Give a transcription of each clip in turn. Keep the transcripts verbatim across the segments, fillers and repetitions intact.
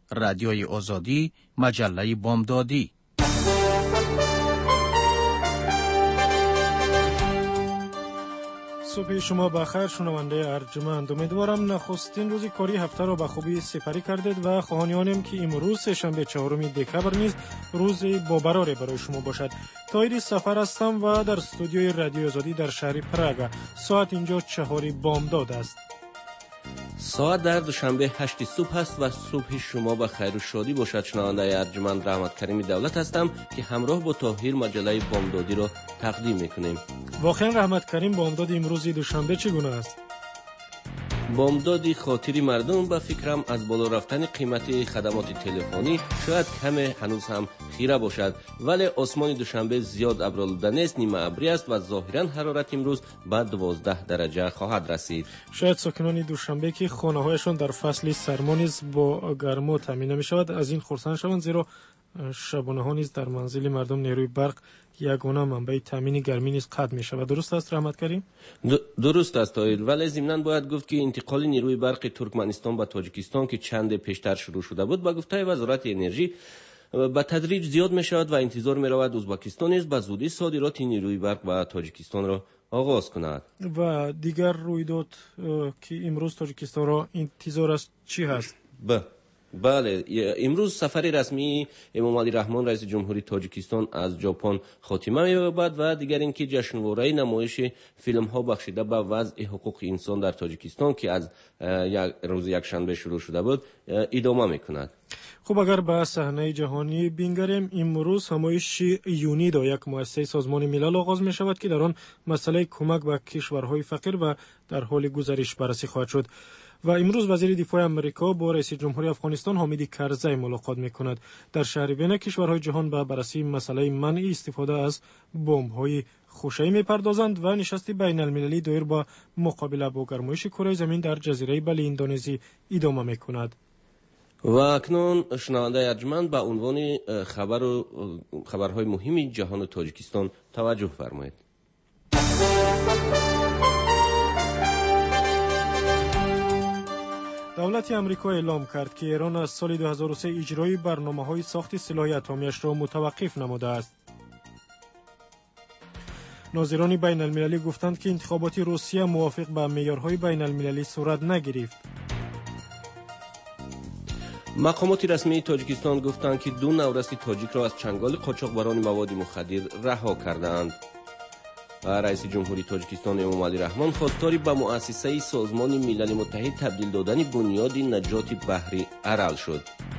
رادیوی آزادی، مجله بامدادی. صبح شما بخیر شنونده ارجمند. امیدوارم نخستین روز کاری هفته را به خوبی سپری کردید و خواهانیم که امروز سه‌شنبه چهارم دکبر نیز روز بابراری برای شما باشد. تایید سفر هستم و در استودیوی رادیو آزادی در شهر پراگ. ساعت اینجا چهار بامداد است. ساعت در دوشنبه هشت صبح است و صبح شما به خیر و شادی باشد. شنونده ارجمند رحمت کریم دولت هستم که همراه با طاهر مجله بامدادی را تقدیم میکنیم. واقعا رحمت کریم، بامداد امروز دوشنبه چگونه است؟ بامدادی خاطری مردم به فکرم از بالا رفتن قیمت خدمات تلفنی شاید کم هنوز هم خیره باشد، ولی آسمان دوشنبه زیاد ابرآلوده نیست، نیمه ابری است و ظاهرا حرارت امروز به دوازده درجه خواهد رسید. شاید ساکنان دوشنبه که خانه‌هایشان در فصل سرما نیز با گرما تامین نمی‌شود از این خرسند شوند، زیرا شبانه ها نیز در منزل مردم نیروی برق یگانه منبع تامین گرمی نیز قطع می‌شود. درست است رحمت کریم؟ درست است طاهر، ولی ضمناً باید گفت که انتقال نیروی برق ترکمنستان به تاجیکستان که چند پیشتر شروع شده بود، به گفته وزارت انرژی به تدریج زیاد می‌شود و انتظار می‌رود ازبکستان نیز به زودی صادرات نیروی برق به تاجیکستان را آغاز کند. و دیگر رویداد که امروز تاجیکستان را انتظار است چی هست؟ به بله، امروز سفر رسمی امام علی رحمان رئیس جمهوری تاجیکستان از ژاپن خاتمه می‌یابد و دیگر اینکه جشنواره نمایش فیلم‌ها بخشیده به وضع حقوق انسان در تاجیکستان که از یک روز یکشنبه شروع شده بود ادامه می‌کند. خب اگر به صحنه جهانی بینگریم، امروز همایش یونیدا یک مؤسسه سازمان ملل آغاز می شود که در آن مسئله کمک به کشورهای فقیر و در حال گزارش بررسی خواهد شد. و امروز وزیر دفاع آمریکا با رئیس جمهوری افغانستان حامد کرزی ملاقات می کند. در شهر وین کشورهای جهان به بررسی مسئله منع استفاده از بمب‌های خوشه‌ای می پردازند و نشست بین المللی دایر با مقابله با گرمایش کره زمین در جزیره بلی اندونزی ادامه می کند. و اکنون شنونده ارجمند به عنوان خبر و خبرهای مهمی جهان و تاجیکستان توجه فرمایید. دولت آمریکا اعلام کرد که ایران از سال دو هزار و سه اجرای برنامه‌های ساخت سلاح اتمی‌اش را متوقف نموده است. ناظران بین المللی گفتند که انتخابات روسیه موافق به معیارهای بین المللی صورت نگرفت. مقامات رسمی تاجیکستان گفتند که دو نورستی تاجیک را از چنگال قاچاقبران مواد مخدر رها کردند. رئیس جمهوری تاجیکستان امام علی رحمان خواستاری به مؤسسه سازمان ملل متحد تبدیل دادن بنیاد نجات بحری ارل شد.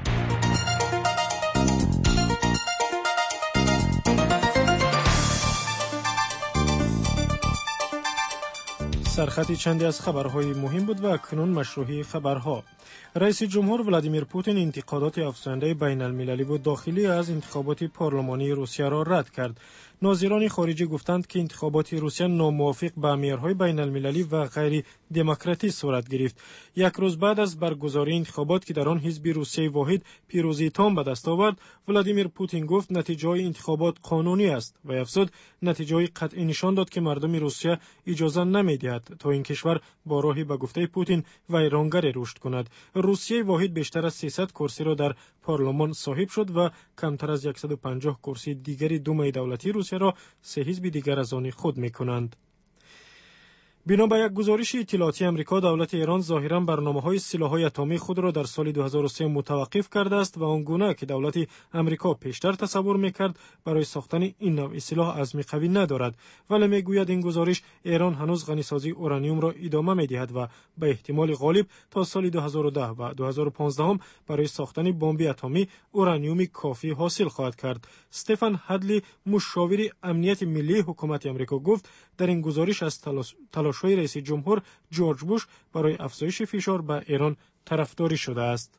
سرخط چندی از خبرهای مهم بود و اکنون مشروحی خبرها. رئیس جمهور ولادیمیر پوتین انتقادات افزاینده بین المللی و داخلی از انتخابات پارلمانی روسیه را رد کرد. ناظران خارجی گفتند که انتخابات روسیه ناموافق با معیارهای بین المللی و غیر دموکراتیک صورت گرفت. یک روز بعد از برگزاری انتخابات که در آن حزب روسیه واحد پیروزی تام به دست آورد، ولادیمیر پوتین گفت نتیجه انتخابات قانونی است و افزود نتیجه قطعی نشان داد که مردم روسیه اجازه نمی‌دهد تا این کشور با راهی به گفته پوتین ویرانگر رشد کند. روسیه واحد بیشتر از سیصد کرسی را در پارلمان صاحب شد و کمتر از صد و پنجاه کرسی دیگری دومه دولتی روسیه را سه حزب دیگر از آن خود می‌کنند. بنا به یک گزارش اطلاعاتی آمریکا، دولت ایران ظاهراً برنامه‌های سلاح‌های اتمی خود را در سال دو هزار و سه متوقف کرده است و آنگونه که دولت آمریکا پیشتر تصور می‌کرد برای ساختن این نوع سلاح عزم قوی ندارد، ولی می‌گوید این گزارش ایران هنوز غنیسازی اورانیوم را ادامه می‌دهد و به احتمال غالب تا سال دو هزار و ده و دو هزار و پانزده هم برای ساختن بمب اتمی اورانیوم کافی حاصل خواهد کرد. استفان هدلی، مشاور امنیت ملی حکومت آمریکا، گفت در این گزارش از تلاش های رئیس جمهور جورج بوش برای افزایش فشار به ایران طرفداری شده است.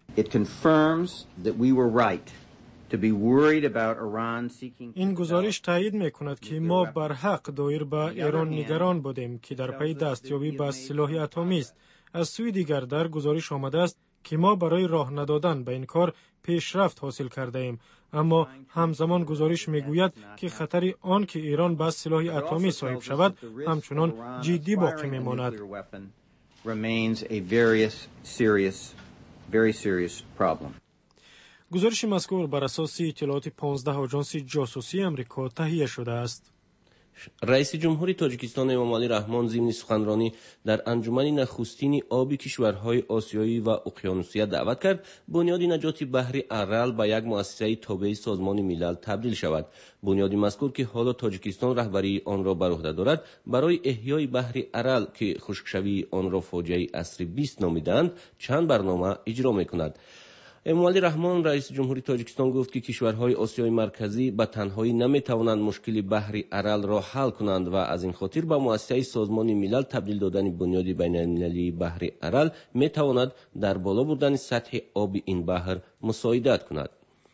این گزارش تایید می‌کند که ما بر حق دایر به ایران نگران بودیم که در پی دستیابی به سلاح اتمی است. از سوی دیگر در گزارش آمده است که ما برای راه ندادن به این کار پیشرفت حاصل کرده ایم، اما همزمان گزارش میگوید که خطر آن که ایران به سلاح اتمی صاحب شود همچنان جدی باقی میماند. very serious problem. گزارش مذکور بر اساس اطلاعات پانزده آژانس جاسوسی آمریکا تهیه شده است. رئیس جمهوری تاجیکستان امام علی رحمان ضمن سخنرانی در انجمن نخستین آبی کشورهای آسیایی و اقیانوسیه دعوت کرد بنیاد نجات بحر ارال به یک مؤسسه تابع سازمان ملل تبدیل شود. بنیاد مذکور که حالا تاجیکستان رهبری آن را بر عهده دارد برای احیای بحر ارال که خشکشوی آن را فاجعه عصر بیست نامیدند چند برنامه اجرا می‌کند. امام علی رحمان رئیس جمهوری تاجیکستان گفت که کشورهای آسیای مرکزی به تنهایی نمی‌توانند مشکل بحر ارال را حل کنند و از این خاطر به مؤسسه سازمان ملل تبدیل دادن بنیاد بین‌المللی بحر ارال می‌تواند در بالا بردن سطح آب این بحر مساعدت کند.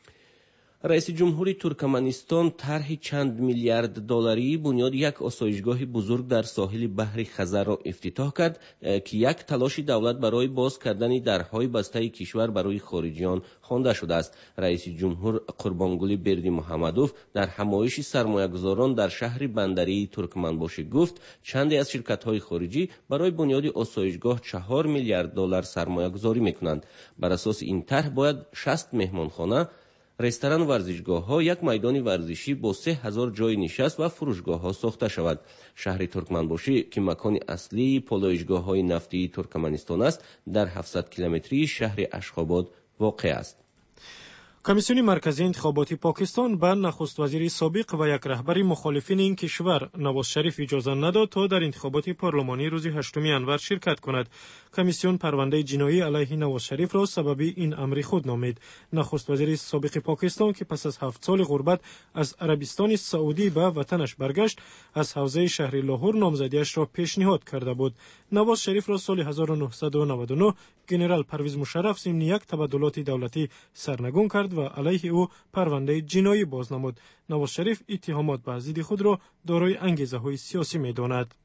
رئیس جمهوری ترکمنستان طرح چند میلیارد دلاری بنیاد یک آسایشگاه بزرگ در ساحل بحر خزر را افتتاح کرد که یک تلاش دولت برای باز کردن درهای بسته کشور برای خارجیان خوانده شده است. رئیس جمهور قربانگلی بردی محمدوف در همایش سرمایه‌گذاران در شهر بندری ترکمنباشی گفت چندی از شرکت‌های خارجی برای بنیاد آسایشگاه چهار میلیارد دلار سرمایه‌گذاری می‌کنند. بر اساس این طرح باید شصت مهمانخانه، رستوران و ورزشگاه ها، یک میدان ورزشی با سه هزار جای نشست و فروشگاه ها ساخته شود. شهر ترکمنباشی که مکان اصلی پالایشگاه های نفتی ترکمنستان است در هفتصد کیلومتری شهر اشخاباد واقع است. کمیسیون مرکزی انتخاباتی پاکستان به نخست وزیر سابق و یک رهبر مخالفین این کشور نواز شریف اجازه نداد تا در انتخابات پارلمانی روز هشتم انور شرکت کند. کمیسیون پرونده جنایی علیه نواز شریف را سبب این امر خود نامید. نخست وزیر سابق پاکستان که پس از هفت سال غربت از عربستان سعودی به وطنش برگشت، از حوزه شهر لاهور نامزدیش را پیشنهاد کرده بود. نواز شریف را سال هزار و نهصد و نود و نه ژنرال پرویز مشرف ضمن یک تبادلات دولتی سرنگون کرد و علیه او پرونده جنایی باز نمود. نواز شریف اتهامات به ضد خود را دارای انگیزه‌های سیاسی می‌داند.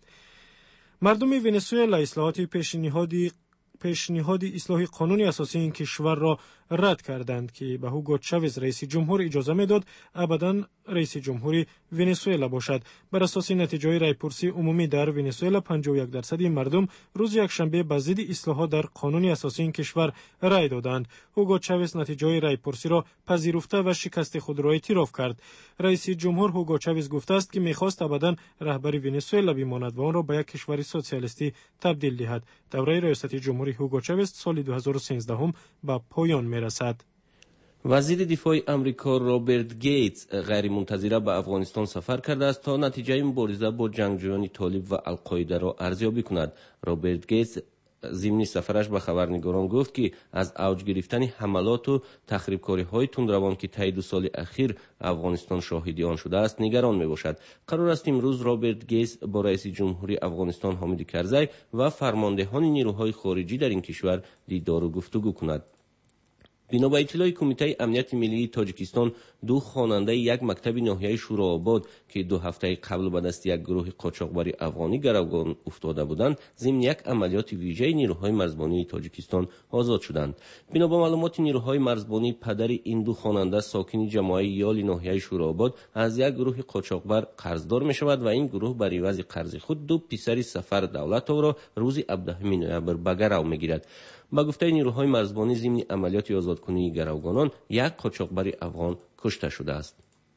مردم ونزوئلا اصلاحات پیشنهادی پیشنهاد اصلاح قانون اساسی این کشور را رد کردند که به هوگو چاوز رئیس جمهور اجازه میداد ابداً رئیس جمهوری ونزوئلا باشد. بر اساس نتیجه رایپرسی عمومی در ونزوئلا پنجاه و یک درصد مردم روز یکشنبه به ضد اصلاحات در قانون اساسی این کشور رای دادند. هوگو چاوز نتیجه رایپرسی را پذیرفته و شکست خود را اعتراف کرد. رئیس جمهور هوگو چاوز گفته است که می‌خواست ابداً رهبری ونزوئلا بماند و آن را به یک کشور سوسیالیستی تبدیل دهد. دوره ریاست جمهوری هوگو چاوز سال دو هزار و سیزده هم به پایان می‌رسد. وزیر دفاع امریکا رابرت گیتس غیر منتظره به افغانستان سفر کرده است تا نتیجه مبارزه با جنگجویان طالب و القاعده را ارزیابی کند. رابرت گیتس ضمن سفرش به خبرنگاران گفت که از اوج گرفتن حملات و تخریبکاری‌های تندروان که طی دو سال اخیر افغانستان شاهد آن شده است نگران میباشد. قرار است امروز رابرت گیتس با رئیس جمهوری افغانستان حامد کرزی و فرماندهان نیروهای خارجی در این کشور دیدار و گفتگو کند. بنا به اطلاع کمیته امنیت ملی تاجیکستان، دو خواننده یک مکتب ناحیه شورآباد که دو هفته قبل به دست یک گروه قاچاقبر افغانی گروگان افتاده بودند ضمن یک عملیات ویژه نیروهای مرزبانی تاجیکستان آزاد شدند. بنا به معلومات نیروهای مرزبانی، پدر این دو خواننده ساکن جماعت یال ناحیه شورآباد از یک گروه قاچاقبر قرضدار می شود و این گروه بر عوض قرض خود دو پسر سفر دولت را روز هفدهم نوامبر به گرو میگیرد. با گفته نیروهای مرزبانی ضمن عملیات آزادکنی گروگانان یک قاچاقبر افغان کشته شده است.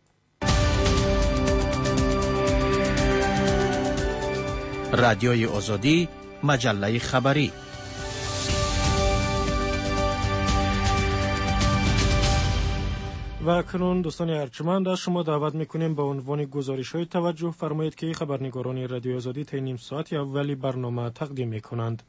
رادیوی آزادی، مجله خبری. و اکنون دوستان ارجمند شما دعوت میکنیم به عنوان گزارش های توجه فرمایید که خبرنگاران رادیو آزادی طی نیم ساعت اولی برنامه تقدیم میکنند.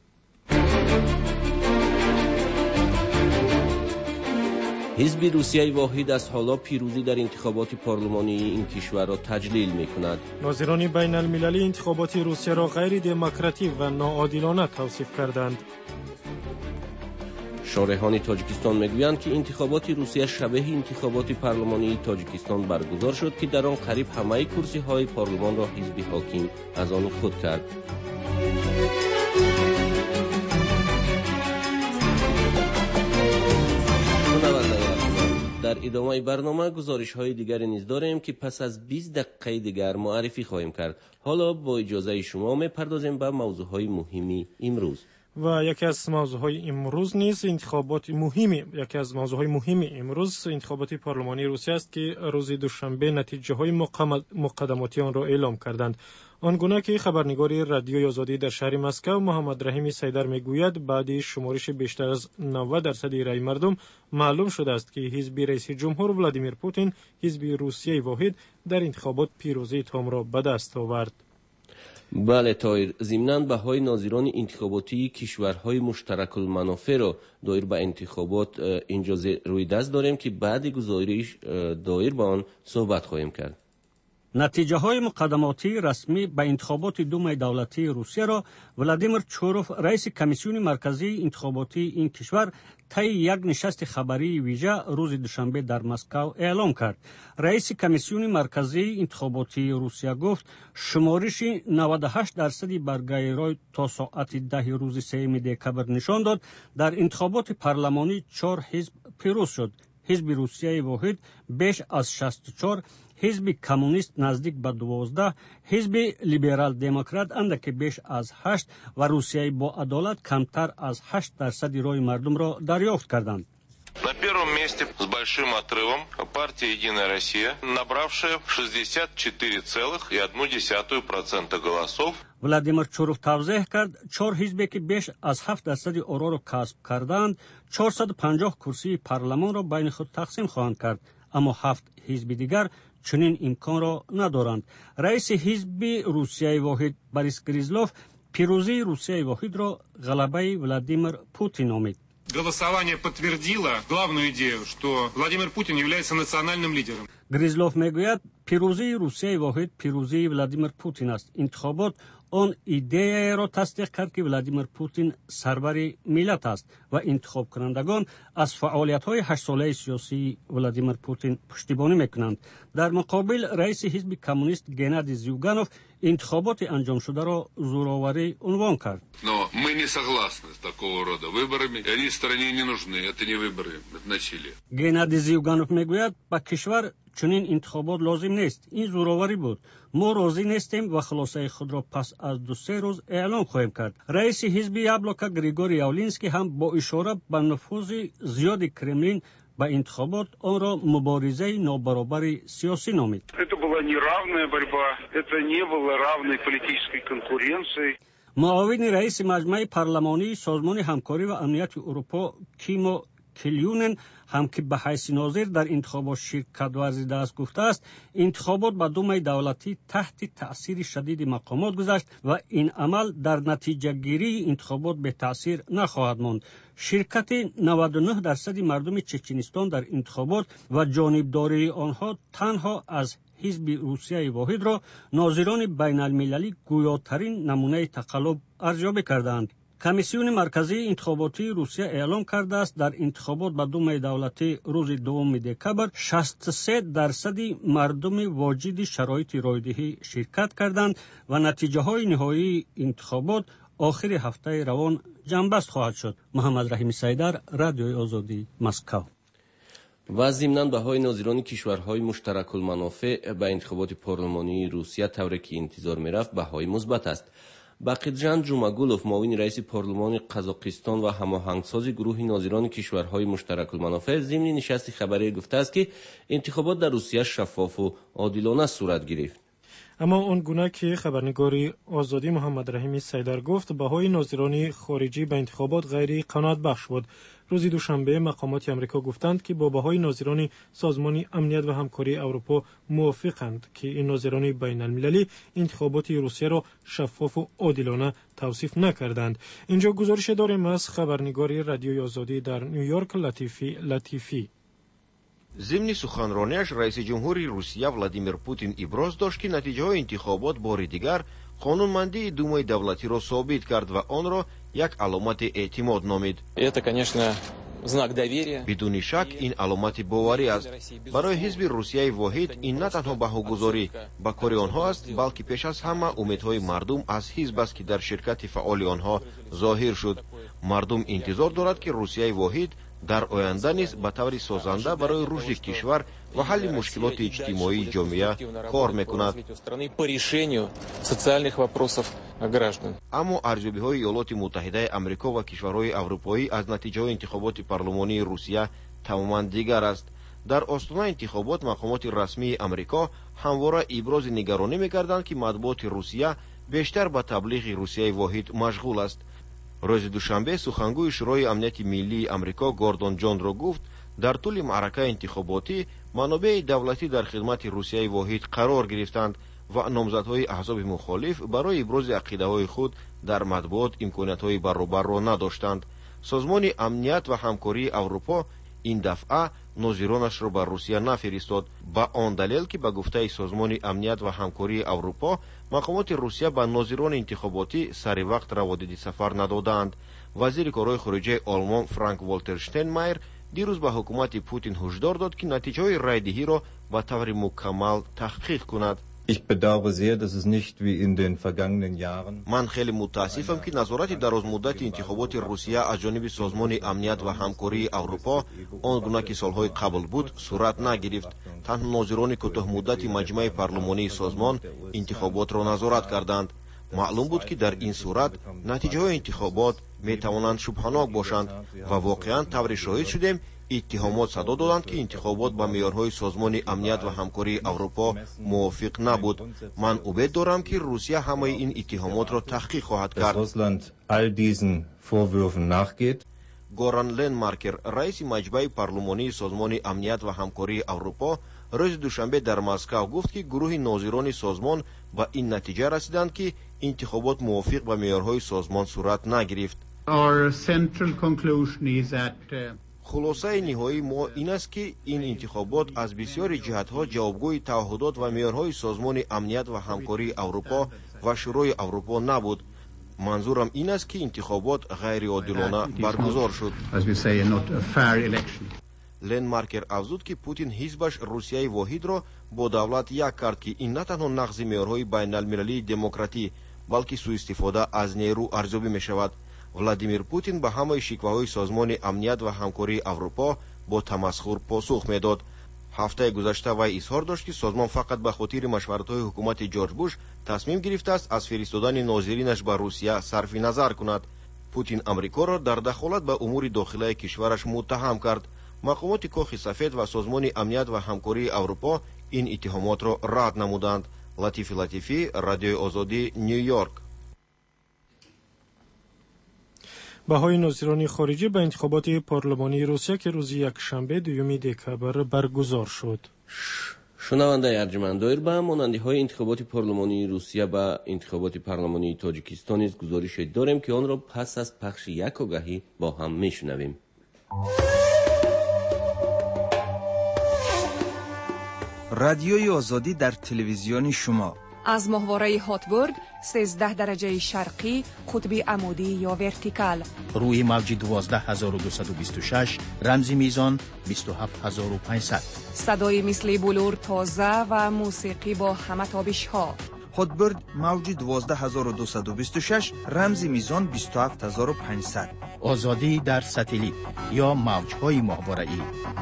حزب روسیه واحد از حالا پیروزی در انتخابات پارلمانی این کشور را تجلیل می‌کند. ناظران بین المللی انتخابات روسیه را غیر دموکراتیک و ناعادلانه توصیف کردند. شارحان تاجیکستان میگویند که انتخابات روسیه شبیه انتخابات پارلمانی تاجیکستان برگزار شد که در آن قریب همه کرسی‌های پارلمان را حزب حاکم از آن خود کرد. در ادامه برنامه گزارش های دیگری نیز داریم که پس از بیست دقیقه دیگر معرفی خواهیم کرد. حالا با اجازه شما میپردازیم به موضوع های مهمی امروز. و یکی از موضوعهای امروز نیز انتخابات مهمی یکی از موضوعهای مهم امروز انتخابات پارلمانی روسیه است که روز دوشنبه نتیجه های مقدماتی آن را اعلام کردند. آنگونه که خبرنگار رادیوی آزادی در شهر مسکو محمد رحیم سیدر میگوید بعد شمارش بیشتر از نود درصد رای مردم معلوم شده است که حزب رئیس جمهور ولادیمیر پوتین، حزب روسیه واحد، در انتخابات پیروزی تام را به دست آورد. بله طاهر، ضمناً بهای ناظران انتخاباتی کشورهای مشترک المنافع را دایر به انتخابات اینجا روی دست داریم که بعد گزارش دایر به آن صحبت خواهیم کرد. نتیجه های مقدماتی رسمی به انتخابات دومای دولتی روسیه را ولادیمیر چوروف، رئیس کمیسیون مرکزی انتخاباتی این کشور، طی یک نشست خبری ویژه روز دوشنبه در مسکو اعلام کرد. رئیس کمیسیون مرکزی انتخاباتی روسیه گفت شمارش نود و هشت درصد برگای رای تا ساعت ده روز سوم دکبر نشان داد در انتخابات پارلمانی چهار حزب پیروز شد. حزب روسیه واحد بیش از شصت و چهار، حزب کمونیست نزدیک به دوازده، حزب لیبرال دموکرات اندکی بیش از هشت و روسیه با عدالت کمتر از هشت درصد رای مردم را دریافت کردند. На первом месте с большим отрывом партия «Единая Россия», набравшая шестьдесят четыре целых одна десятая процента голосов. ولادیمیر چوروف توضیح کرد چهار حزبی که بیش از هفت درصد آرا را کسب کردند چهارصد و پنجاه کرسی پارلمان را بین خود تقسیم خواهند کرد، اما هفت حزب دیگر چنین امکان را ندارند. رئیس حزب روسیه واحد بوریس گریزلوف پیروزی روسیه واحد را غلبه ولادیمیر پوتین نامید. Голосование подтвердило главную идею, что Владимир Путин является национальным лидером. گریزلوف میگوید پیروزی روسیه واحد پیروزی ولادیمیر پوتین است. انتخابات آن ایده را تصدیق کرد که ولادیمیر پوتین سرور ملت است و انتخاب کنندگان از فعالیت‌های هشت ساله سیاسی ولادیمیر پوتین پشتیبانی میکنند. در مقابل رئیس حزب کمونیست گنادی زیوگانوف انتخابات انجام شده را زورآوری عنوان کرد. Но мы не согласны с такого рода выборами, и они стране не нужны. Это не выборы, это насилие. گنادی زیوگانوف میگوید با کشور چنین انتخابات لازم نیست. این زورآوری بود. ما راضی نیستیم و خلاصه خود را پس از دو سه روز اعلام خواهیم کرد. رئیس حزب یابلوکا گریگوری یاولینسکی هم با اشاره به نفوذ زیاد کرملین با انتخابات آن را مبارزه نابرابر سیاسی نامید. Это была неравная борьба, это не было равной политической конкуренции. معاون رئیس مجمع پارلمانی سازمان همکاری و امنیت اروپا کیمو کلیونن هم که به حیث ناظر در انتخابات شرکت ورزیده است گفته است انتخابات به دومای دولتی تحت تأثیر شدید مقامات گذشت و این عمل در نتیجه گیری انتخابات به تأثیر نخواهد ماند. شرکت نود و نه درصد مردم چچنستان در انتخابات و جانبداری آنها تنها از حزب روسیه واحد را ناظران بین المللی گویاترین نمونه تقلب ارزیابی کردند. کمیسیون مرکزی انتخاباتی روسیه اعلام کرده است در انتخابات به دومای دولتی روز دوم دکبر شصت و سه درصد مردم واجد شرایط رایدهی شرکت کردند و نتیجه های نهایی انتخابات آخر هفته روان جنبست خواهد شد. محمد رحیم سیدر، رادیوی آزادی، مسکو. و ضمناً بهای ناظران کشورهای مشترک المنافع به انتخابات پارلمانی روسیه طوری که انتظار میرفت بهای مثبت است. بقیجان جوماگولوف، معاون رئیس پارلمان قزاقستان و هماهنگساز گروه ناظران کشورهای مشترک المنافع، ضمن نشست خبری گفته است که انتخابات در روسیه شفاف و عادلانه صورت گرفت. اما اون گونه که خبرنگار آزادی محمد رحیم سیدر گفت بهای ناظران خارجی به انتخابات غیر قناعت بخش بود. روز دوشنبه مقامات آمریکا گفتند که با بهای ناظران سازمان امنیت و همکاری اروپا موافقند که این ناظران بین المللی انتخابات روسیه را شفاف و عادلانه توصیف نکردند. اینجا گزارش داریم از خبرنگار رادیوی آزادی در نیویورک لطیفی لطیفی. ضمن سخنرانیش رئیس جمهوری روسیه ولادیمیر پوتین ابراز داشت که نتیجه های انتخابات بار دیگر قانونمندی دومای دولتی را ثابت کرد و آن را یک علامت اعتماد نامید. Это, конечно, знак доверия. بدون شک این علامت باوری است. برای حزب روسیه واحد این نه تنها بهاگذاری به کار آنها است بلکه پیش از همه امیدهای مردم از حزب است که در شرکت فعال آنها ظاهر شد. مردم انتظار دارد که روسیه واحد дар оянда низ ба таври созанда барои рушди кишвар ва ҳалли мушкилоти иҷтимоии ҷомеа кор мекунад. аммо арзёбиҳои иёлоти муттаҳидаи амрико ва кишварҳои аврупоӣ аз натиҷаҳои интихоботи парлумонии русия тамоман дигар аст. дар остонаи интихобот мақомоти расмии амрико ҳамвора ибрози нигаронӣ мекарданд ки матбуоти русия бештар ба таблиғи русияи воҳид машғул аст. рӯзи душанбе сухангӯи шӯрои амнияти миллии амрико гордон ҷонро гуфт, дар тӯли маъракаи интихоботӣ манобеи давлатӣ дар хидмати русияи воҳид қарор гирифтанд ва номзадҳои аҳзоби мухолиф барои ибрози ақидаҳои худ дар матбуот имкониятҳои баробарро надоштанд. созмони амният ва ҳамкории аврупо ин дафъа нозиронашро ба русия нафиристод, ба он далел ки ба гуфтаи созмони амният ва ҳамкории аврупо мақомоти русия ба нозирони интихоботӣ сари вақт раводиди сафар надоданд. вазири корҳои хориҷаи олмон Франк Волтер Штейнмайер дирӯз ба ҳукумати Путин ҳушдор дод ки натиҷаҳои райдиҳиро ба таври мукаммал таҳқиқ кунад. ман хеле мутаассифам ки назорати дарозмуддати интихоботи русия аз ҷониби созмони амният ва ҳамкории аврупо он гуна ки солҳои қабл буд сурат нагирифт. танҳо нозирони кӯтоҳмуддати маҷмӯаи парлумонии созмон интихоботро назорат карданд. маълум буд ки дар ин сурат натиҷаҳои интихобот метавонанд шубҳанок бошанд ва воқеан тавре шоҳид шудем иттиҳомот садо доданд ки интихобот ба меъёрҳои созмони амният ва ҳамкории аврупо мувофиқ набуд. ман умед дорам ки русия ҳамаи ин иттиҳомотро таҳқиқ хоҳад кард. горан ленмаркер, раиси маҷмӯаи парлумонии созмони амният ва ҳамкории аврупо, рӯзи душанбе дар Москав гуфт ки гурӯҳи нозирони созмон ба ин натиҷа расиданд ки интихобот мувофиқ ба меъёрҳои созмон сурат нагирифт. хулосаи ниҳоии мо ин аст ки ин интихобот аз бисёри ҷиҳатҳо ҷавобгӯи таъҳудот ва меъёрҳои созмони амният ва ҳамкории аврупо ва шӯрои аврупо набуд. манзурам ин аст ки интихобот ғайриодилона баргузор шуд. ленмаркер афзуд ки Путин ҳизбаш Русияи воҳидро бо давлат як кард ки ин на танҳо нақзи меъёрҳои байналмилалии демократӣ, балки сӯистифода аз нерӯ арзёбӣ мешавад. Владимир Путин ба ҳамаи шикваҳои созмони амният ва ҳамкории аврупо бо тамасхур посух медод. ҳафтаи гузашта вай изҳор дошт ки созмон фақат ба хотири машваратҳои ҳукумати Ҷорҷ Буш тасмим гирифтааст аз фиристодани нозиринаш ба Русия сарфи назар кунад. Путин амрикоро дар дахолат ба умури дохилаи кишвараш муттаҳам кард. мақомоти кохи сафед ва созмони амният ва ҳамкории аврупо ин иттиҳомотро рад намуданд. латифи латифӣ, радиои озодӣ, Нью Йорк. баҳои нозирони хориҷӣ ба интихоботи парлумонии русия ки рӯзи якшанбе дуюми декабр баргузор шуд. шунавандаи арҷуманд, доир ба монандиҳои интихоботи парлумонии русия ба интихоботи парлумонии тоҷикистон низ гузорише дорем ки онро пас аз пахши як огаҳӣ бо ҳам мешунавем. радиои озодӣ дар телевизиони шумо аз моҳвораи ҳотбург сенздаҳ дараҷаи шарқӣ, қутби амудӣ ё вертикал, рӯи мавҷи дувоздаҳ ҳазору дусаду бисту шаш, рамзи мизон бисту ҳафт ҳазору панҷсад, садои мисли булур тоза ва мусиқӣ бо ҳама табишҳо. ҳотбург мавҷи дувоздаҳ ҳазору дусаду бисту шаш, рамзи мизон бисту ҳафт ҳазору панҷсад. озодӣ дар сателит ё мавҷҳои моҳвораӣ.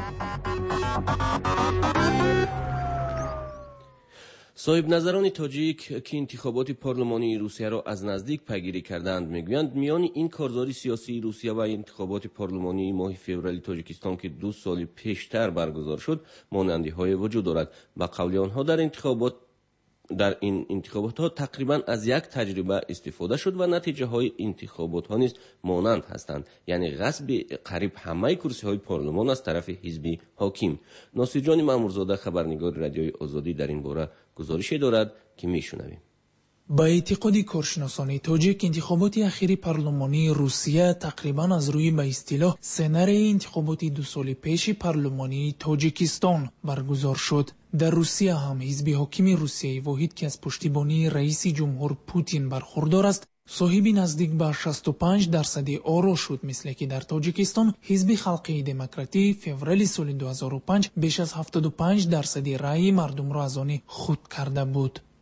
соҳибназарони тоҷик ки интихоботи парлумонии русияро аз наздик пайгирӣ карданд мегӯянд миёни ин корзори сиёсии русия ва интихоботи парлумонии моҳи феврали тоҷикистон ки ду соли пештар баргузор шуд монандиҳое вуҷуд дорад. ба қавли онҳо дар интихобот дар ин интихоботҳо тақрибан аз як таҷриба истифода шуд ва натиҷаҳои интихоботҳо низ монанд ҳастанд, яъне ғасби қариб ҳамаи курсиҳои парлумон аз тарафи ҳизби ҳоким. носирҷони маъмурзода, хабарнигори радиои озодӣ, дар ин бора гузорише дорад ки мешунавем. ба эътиқоди коршиносони тоҷик, интихоботи ахири парлумонии русия тақрибан аз рӯи ба истилоҳ сценарии интихоботи ду соли пеши парлумонии тоҷикистон баргузор шуд. дар русия ҳам ҳизби ҳокими русияи воҳид ки аз пуштибонии раиси ҷумҳур Путин бархурдор аст, соҳиби наздик ба шасту панҷ дарсади оро шуд, мисле ки дар Тоҷикистон ҳизби халқии демократӣ феврали соли ду ҳазору панҷ беш аз ҳафтоду панҷ дарсади раъи мардумро аз они худ карда буд.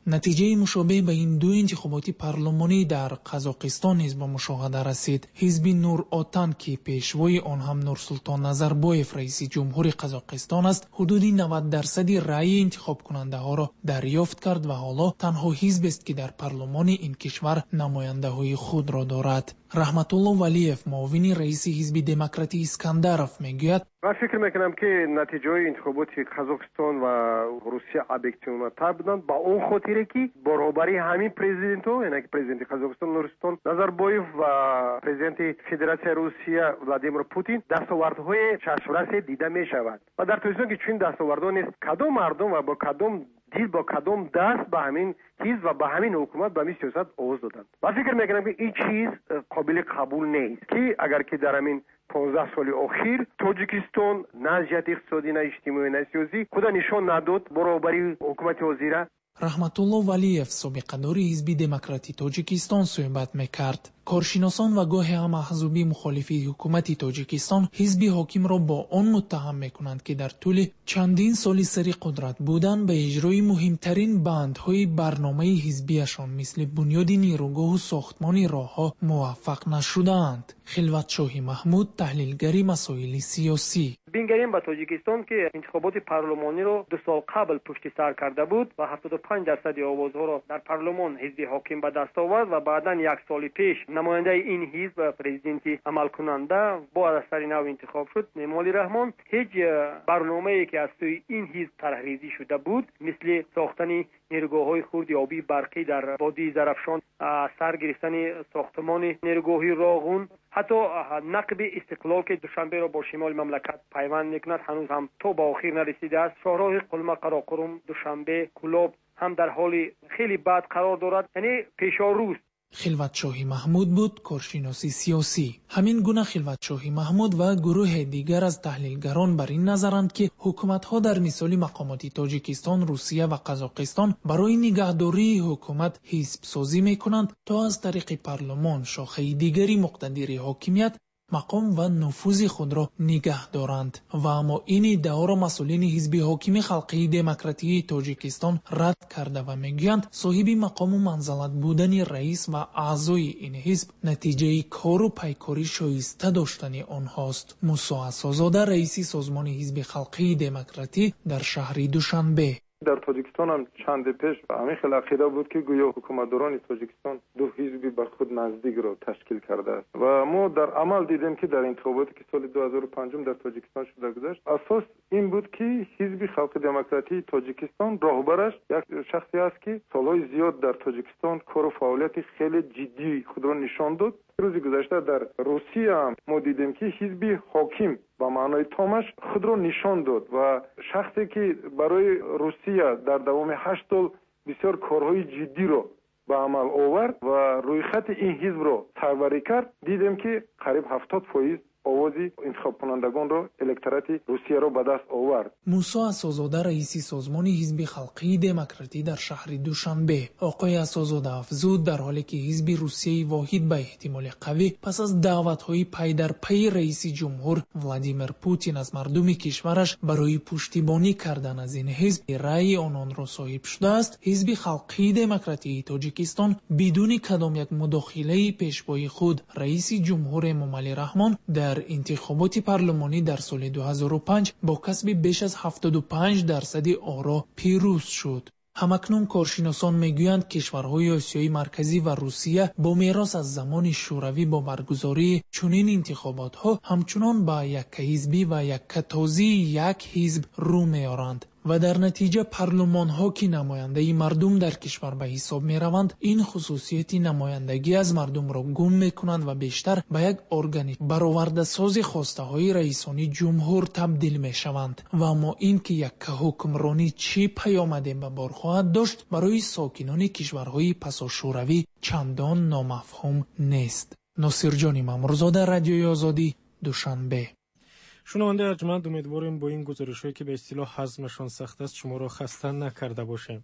نتیجه مشابه به این دو انتخابات پارلمانی در قزاقستان نیز به مشاهده رسید. حزب نور اوتان که پیشوای آن هم نورسلطان نظربایف رئیس جمهور قزاقستان است، حدود نود درصد رأی انتخاب کننده ها را دریافت کرد و حالا تنها حزب است که در پارلمان این کشور نماینده های خود را دارد. رحمت الله ولیف، معاون رئیس حزب دموکراتی اسکندرف، میگوید: من فکر میکنم که نتیجه انتخابات قزاقستان و روسیه ابیکتیون و تبدان با اون خاطره که برابری همین پرزیدنت ها، یعنی پرزیدنت قزاقستان نورسلطان نظربایف و پرزیدنت فدراسیون روسیه ولادیمیر پوتین دستاوردهای چشمرس دیده می شود و در توضیح که چون دستاوردها نیست کدام مردم و با کدام دیل با کدام دست به همین حزب و به همین حکومت به همین سیاست آواز دادند. من فکر میکنم که این چیز قابل قبول نیست که اگر که در همین پانزده سال اخیر تاجیکستان نه جهت اقتصادی نه اجتماعی نه سیاسی خود نشان نداد برابری حکومت وزیره. رحمت الله ولیف، سابقه‌دار حزب دموکراتی تاجیکستان، صحبت میکرد. کارشناسان و گاهی هم احزابی مخالفی حکومت تاجیکستان حزب حاکم را با آن متهم میکنند که در طول چندین سال سر قدرت بودن به اجرای مهمترین بندهای برنامه حزبیشان مثل بنیاد نیروگاه و ساختمان راهها موفق نشدند. خلوت شاهی محمود، تحلیلگری مسائل سیاسی: بینگریم به تاجیکستان که انتخابات پارلمانی رو دو سال قبل پشت سر کرده بود و هفتاد و پنج درصد آوازها را در پارلمان حزب حاکم به دست آورد و بعداً یک سال پیش نماینده این حزب پرزیدنتی عمل کننده با از سر نو انتخاب شد، امامعلی رحمان. هیچ برنامه‌ای که از سوی این حزب طرحریزی شده بود مثل ساختن نیروگاه‌های خرد آبی برقی در وادی زرافشان، سر گرفتن ساختمان نیروگاهی راغون، حتی نقب استقلال که دوشنبه را با شمال مملکت پیوند میکند هنوز هم تا به آخر نرسیده است. شهرهای قلمه، قراقرم، دوشنبه، کلاب هم در حال خیلی بد قرار دارد، یعنی پیشاروست. خلوت شاهی محمود بود، کارشناسی سیاسی. همین گونه خلوت شاهی محمود و گروه دیگر از تحلیلگران بر این نظرند که حکومت‌ها در مثال مقامات تاجیکستان، روسیه و قزاقستان برای نگهداری حکومت حزب سازی می‌کنند تا از طریق پارلمان شاخه دیگری مقتدر حاکمیت مقام و نفوذ خود را نگه دارند و اما این ادعا را مسئولین حزب حاکم خلقی دموکراتی تاجیکستان رد کرده و میگویند صاحب مقام و منزلت بودن رئیس و اعضای این حزب نتیجه کار و پیکاری شایسته داشتن آنهاست. موسی اساس‌زاده، رئیس سازمان حزب خلقی دموکراتی در شهر دوشنبه: در تاجیکستان هم چند پیش همین خیلی عقیده بود که گویا حکومتداران تاجیکستان دو حزبی به خود نزدیک را تشکیل کرده است و ما در عمل دیدیم که در انتخاباتی که سال دو هزار و پنج در تاجیکستان شده گذشت اساس این بود که حزب خلق دموکراتی تاجیکستان راهبرش یک شخصی است که سالهای زیاد در تاجیکستان کار و فعالیت خیلی جدی خود را نشان داد. روزی گذشته در روسیه هم ما دیدیم که حزب حاکم با معنای تامش خود را نشان داد و شخصی که برای روسیه در دوام هشت سال بسیار کارهای جدی را به عمل آورد و روی خط این حزب را سروری کرد، دیدیم که قریب هفتاد فیصد آوازی انتخاب کنندگان را الکتورات روسیه را به دست آورد. موسی اساس‌زاده، رئیس سازمان حزب خلقی دموکراتی در شهر دوشنبه: آقای اساس‌زاده افزود در حالی که حزب روسیه واحد به احتمال قوی پس از دعوت‌های پی در پی رئیس جمهور ولادیمیر پوتین از مردم کشورش برای پشتیبانی کردن از این حزب رأی آنان را صاحب شده است، حزب خلقی دموکراتی تاجیکستان بدون کدام یک مداخله پیشوای خود رئیس جمهور امامعلی رحمان در انتخابات پارلمانی در سال دو هزار و پنج با کسب بیش از هفتاد و پنج درصد آرا پیروز شد. همکنون کارشناسان میگویند کشورهای آسیای مرکزی و روسیه با میراث از زمان شوروی با برگزاری چنین انتخابات ها همچنان با یک حزبی و یک کتازی یک حزب رو میارند و در نتیجه پارلمان ها که نماینده مردم در کشور به حساب می روند این خصوصیت نمایندگی از مردم را گم می کنند و بیشتر به یک ارگان برآورده ساز خواسته های رئیسانی جمهور تبدیل می شوند و اما این که یک حکمرانی چی پیامد به بار خواهد داشت برای ساکنان کشورهای پساشوروی چندان نامفهوم نیست. ناصر جان مامورزاده، رادیوی آزادی، دوشنبه. شنونده ارجمند، امیدواریم با این گزارش‌هایی که به اصطلاح هضمشان سخت است شما را خسته نکرده باشیم.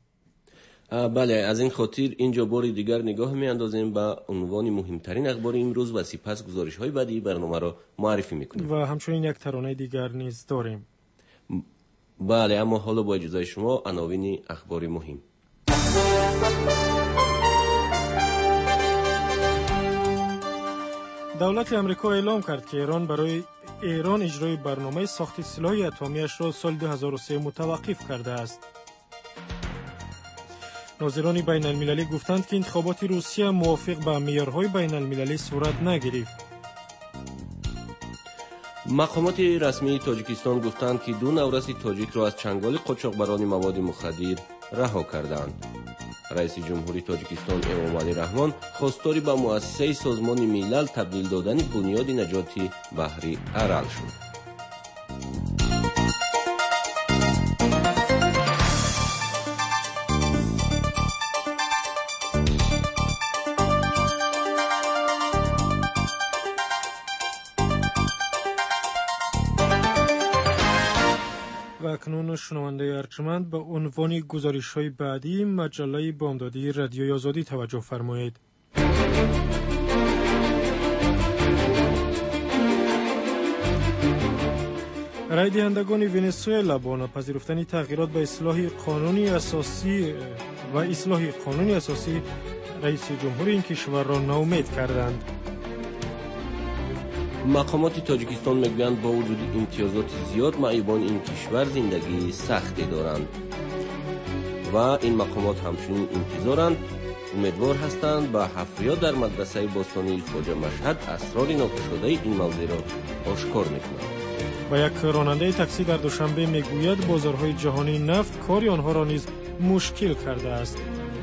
بله، از این خاطر اینجا بار دیگر نگاه می‌اندازیم به عنوان مهمترین اخبار امروز و سپس گزارش‌های بعدی برنامه را معرفی می‌کنیم. و همچنین یک ترانه دیگر نیز داریم. بله، اما حالا با اجازه شما عناوین اخبار مهم. دولت امریکا اعلام کرد که ایران برای ایران اجرای برنامه ساخت سلاح اتمیش را سال دو هزار و سه متوقف کرده است. ناظران بین المللی گفتند که انتخابات روسیه موافق به معیارهای بین المللی صورت نگرفت. مقامات رسمی تاجیکستان گفتند که دو نورس تاجیک را از چنگال قاچاقبران مواد مخدر رها کردند. رئیس جمهوری تاجیکستان امامعلی رحمان خواستاری به مؤسسه سازمان ملل تبدیل دادن بنیاد نجات بحری ارل شد. و اکنون شنونده ارجمند به عنوان گزارش‌های بعدی مجله بامدادی رادیوی آزادی توجه فرمایید. رای دهندگان ونزوئلا با ناپذیرفتن تغییرات به اصلاح قانونی اساسی و اصلاح قانونی اساسی رئیس جمهور این کشور را ناامید کردند. مقامات تاجیکستان میگویند با وجود امتیازات زیاد معیبان این کشور زندگی سختی دارند و این مقامات همچنین انتظارند امیدوار هستند به حفریات در مدرسه باستانی خواجه مشهد اسرار ناگشاده این موضوع را آشکار میکنند. و یک راننده تاکسی در دوشنبه میگوید بازارهای جهانی نفت کاری آنها را نیز مشکل کرده است.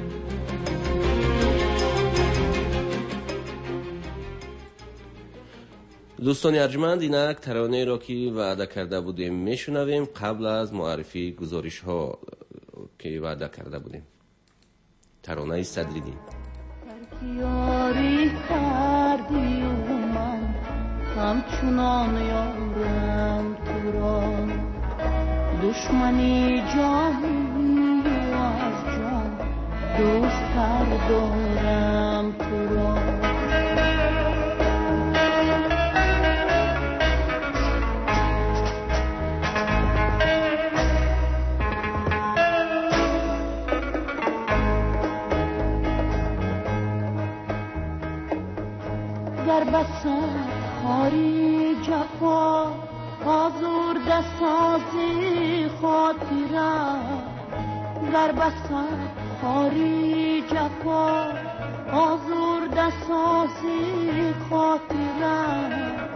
دوستان ارجمند، اینک ترانه را که وعده کرده بودیم میشنویم قبل از معرفی گزارش ها که وعده کرده بودیم. ترانه صدریدین. یاری کردی و من همچنان یارم تو را، دشمنی جانی و از جان دوستر دارم تو را. گر بسد خاری جفا آزرده سازی خاطره، گر بسد خاری جفا آزرده سازی خاطره،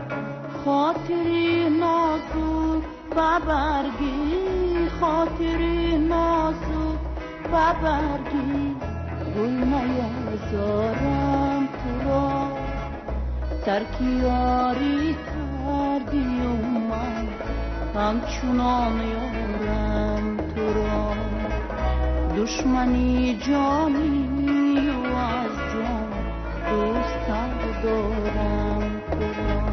خاطری نازو ببرگی، خاطری نازو ببرگی، گل نیازارم تو را. ترک یاری کردی و من همچنان یارم تو را، دشمنی جانی و از جان دوستر دارم تو را.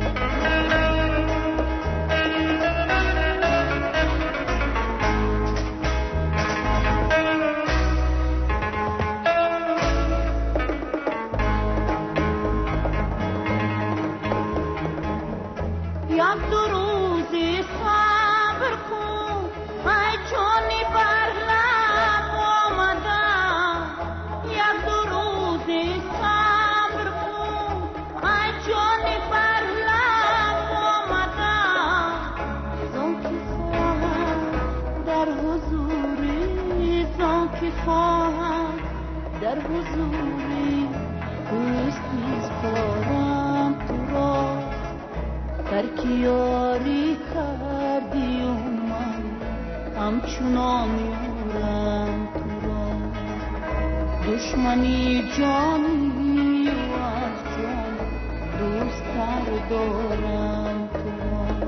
یک دو روزی صبر کن ای جانی بر لب آمدم، یک دو روزی صبر کن ای جانی بر لب آمدم، زان که خواهم در حضوری، زان که خواهم در حضوری دوست میسپارم تو را. ترک یاری کردی و من همچنان یارم تو را، دشمنی جانی و از جان دوستر دارم تو را.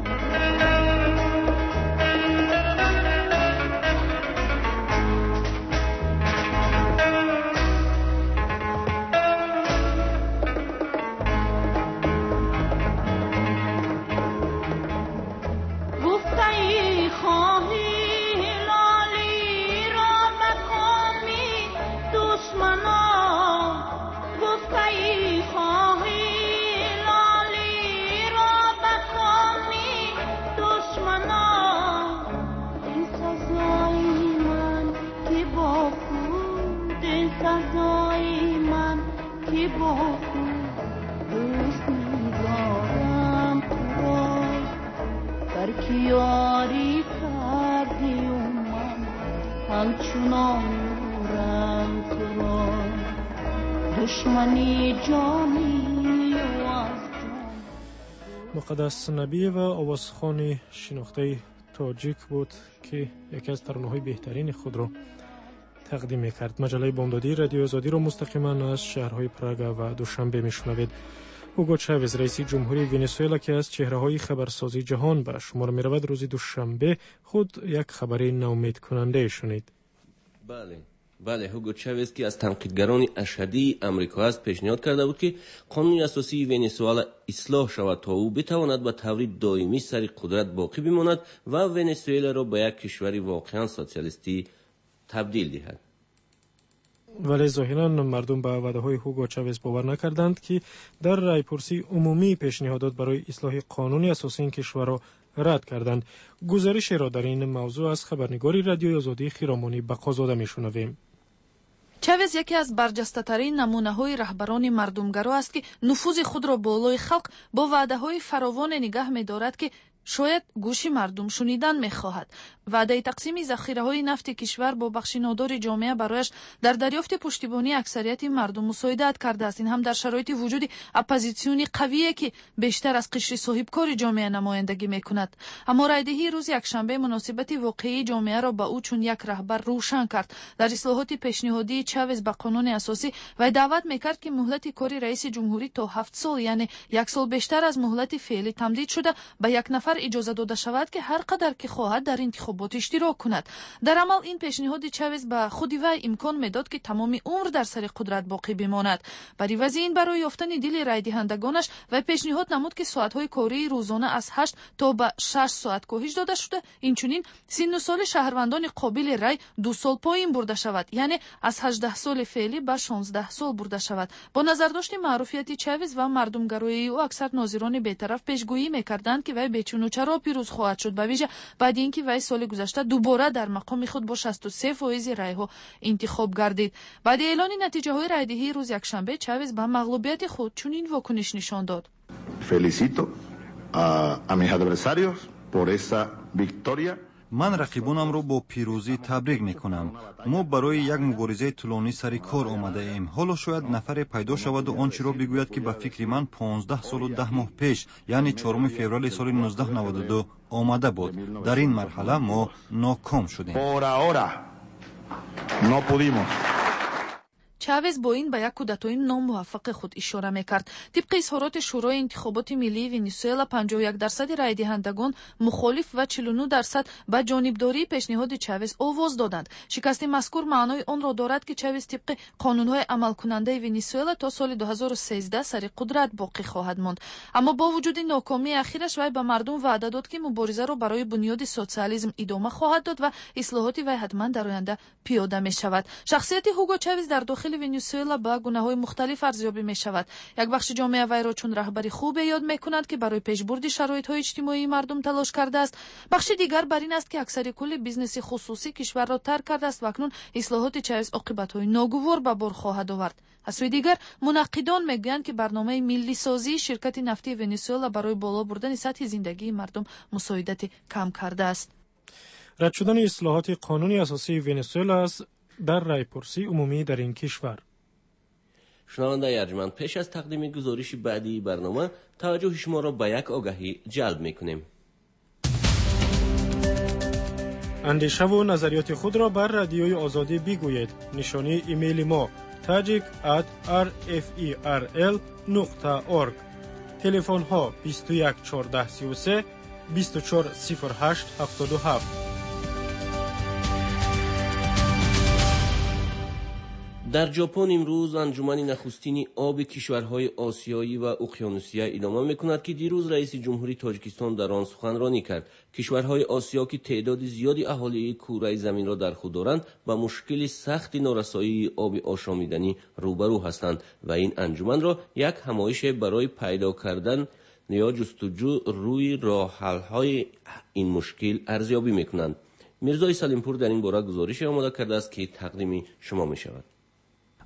سزای من که با خود دوست می‌دارم یاری کردی و من همچنان نورم تو را دشمنی جانی و از جان. مقدس نبی و آوازخوان شناخته تاجیک بود که یکی از ترانه‌های بهترین خود را تقدیم می‌کرد. مجله بامدادی رادیو آزادی را مستقیما از شهرهای پراگ و دوشنبه میشنوید. هوگو چاوز رئیس جمهوری ونزوئلا که از چهره‌های خبرسازی جهان به شمار می‌رود، روز دوشنبه خود یک خبر ناامید کننده شنید. بله بله هوگو چاوز که از تنقیدگران اشدی آمریکا است پیشنهاد کرده بود که قانون اساسی ونزوئلا اصلاح شود تا او بتواند به طور دائمی سر قدرت باقی بماند و ونزوئلا را به یک کشور واقعا سوسیالیستی تبدیل دهد. ولی ظاهراً مردم به وعده‌های هوگو چاوز باور نکردند که در رایپرسی عمومی پیشنهادات برای اصلاح قانون اساسی این کشور را رد کردند. گزارش را در این موضوع از خبرنگار رادیوی آزادی خیرامانی بقازاده میشنویم. چاوز یکی از برجسته‌ترین نمونه‌های رهبران مردمگرا است که نفوذ خود را بالای خلق با وعده‌های فراوان نگاه می‌دارد که شاید گوشی مردم شنیدن می‌خواهد. وعده تقسیم ذخیره‌های نفت کشور با بخش نادر جامعه برایش در دریافت پشتیبانی اکثریت مردم مساعدت کرده است. این هم در شرایط وجود اپوزیسیونی قویه که بیشتر از قشر صاحبکار جامعه نمایندگی می‌کند. اما رایدهی روز یکشنبه مناسبت واقعی جامعه را با او چون یک رهبر روشن کرد. در اصلاحات پیشنهادی چاوز به قانون اساسی و دعوت می‌کرد که مهلت کاری رئیس جمهوری تا هفت سال یعنی یک سال بیشتر از مهلت فعلی تمدید شده به یک نفر اجازه داده شود که هر قدر که خواهد در انتخابات اشتراک کند. در عمل این پیشنهاد چاوز به خود وی امکان میداد که تمام عمر در سر قدرت باقی بماند. بر عوض این برای یافتن دل رای دهندگانش و پیشنهاد نمود که ساعت‌های کاری روزانه از هشت تا به شش ساعت کاهش داده شده. اینچنین سن و سال شهروندان قابل رای دو سال پایین برده شود، یعنی از هجده سال فعلی به شانزده سال برده شود. با نظرداشت معروفیت چاوز و مردمگرایی او اکثر ناظران بی‌طرف پیشگویی می‌کردند که وی بیچون چرا پیروز خواهد شد، به ویژه بعد اینکه وی سال گذشته دوباره در مقام خود با شصت و سه فیصد رای‌ها انتخاب گردید. بعد اعلان نتیجه‌های رایدهی روز یکشنبه چاوز به مغلوبیت خود چنین واکنش نشان داد. Felicito a, a mis adversarios por esa victoria. من رقیبانم را با پیروزی تبریک میکنم. ما برای یک مبارزه طولانی سر کار آمده ایم. حالا شاید نفر پیدا شود و آنچه را بگوید که به فکر من پانزده سال و ده ماه پیش یعنی چهارم فوریه سال نوزده نود و دو آمده بود. در این مرحله ما ناکام شدیم. Por ahora no pudimos. چاوز با این به یک کودتای ناموفق خود اشاره میکرد. طبق اظهارات شورای انتخابات ملی ونزوئلا پنجاه و یک درصد رای دهندگان مخالف و چهل و نه درصد به جانبداری پیشنهاد چاوز آواز دادند. شکست مذکور معنای آن را دارد که چاوز طبق قانون‌های عمل کننده ونزوئلا تا سال دو هزار و سیزده سر قدرت باقی خواهد ماند. اما با وجود ناکامی اخیرش وی به مردم وعده داد که مبارزه را برای بنیاد سوسیالیسم ادامه خواهد داد و اصلاحات وی حتما در آینده پیاده می شود. شخصیت هوگو چاوز در داخل ونزوئلا با گونه‌های مختلف ارزیابی می شود. یک بخش جامعه وی را چون رهبری خوب یاد می کند که برای پیشبرد شرایط‌های اجتماعی مردم تلاش کرده است. بخش دیگر بر این است که اکثر کل بیزنس خصوصی کشور را ترک کرده است و اکنون اصلاحات چاوز عاقبت‌های ناگوار به بار خواهد آورد. از سوی دیگر منقدان میگویند که برنامه ملی سازی شرکت نفتی ونزوئلا برای بالا بردن سطح زندگی مردم مساعدت کم کرده است. رد شدن اصلاحات قانونی اساسی ونزوئلا است در رایپرسی عمومی در این کشور. شنونده ارجمند، پیش از تقدیم گزارش بعدی برنامه توجه شما را به یک آگهی جلب میکنیم. اندیشه و نظریات خود را بر رادیوی آزادی بگویید. نشانی ایمیل ما tajik at r f e r l نقطه org. تلفن ها بیست و یک چهارده سی و سه بیست و چهار صفر هشت هفتاد و هفت. در ژاپن امروز انجمن نخستین آب کشورهای آسیایی و اقیانوسیه ادامه میکند که دیروز رئیس جمهوری تاجیکستان در آن سخنرانی کرد. کشورهای آسیا که تعداد زیادی اهالی کره زمین را در خود دارند با مشکل سخت نارسایی آب آشامیدنی روبرو هستند و این انجمن را یک همایش برای پیدا کردن یا جستجو روی راه حل‌های این مشکل ارزیابی میکنند. میرزای سلیمپور در این باره گزارش آماده کرده است که تقدیم شما میشود.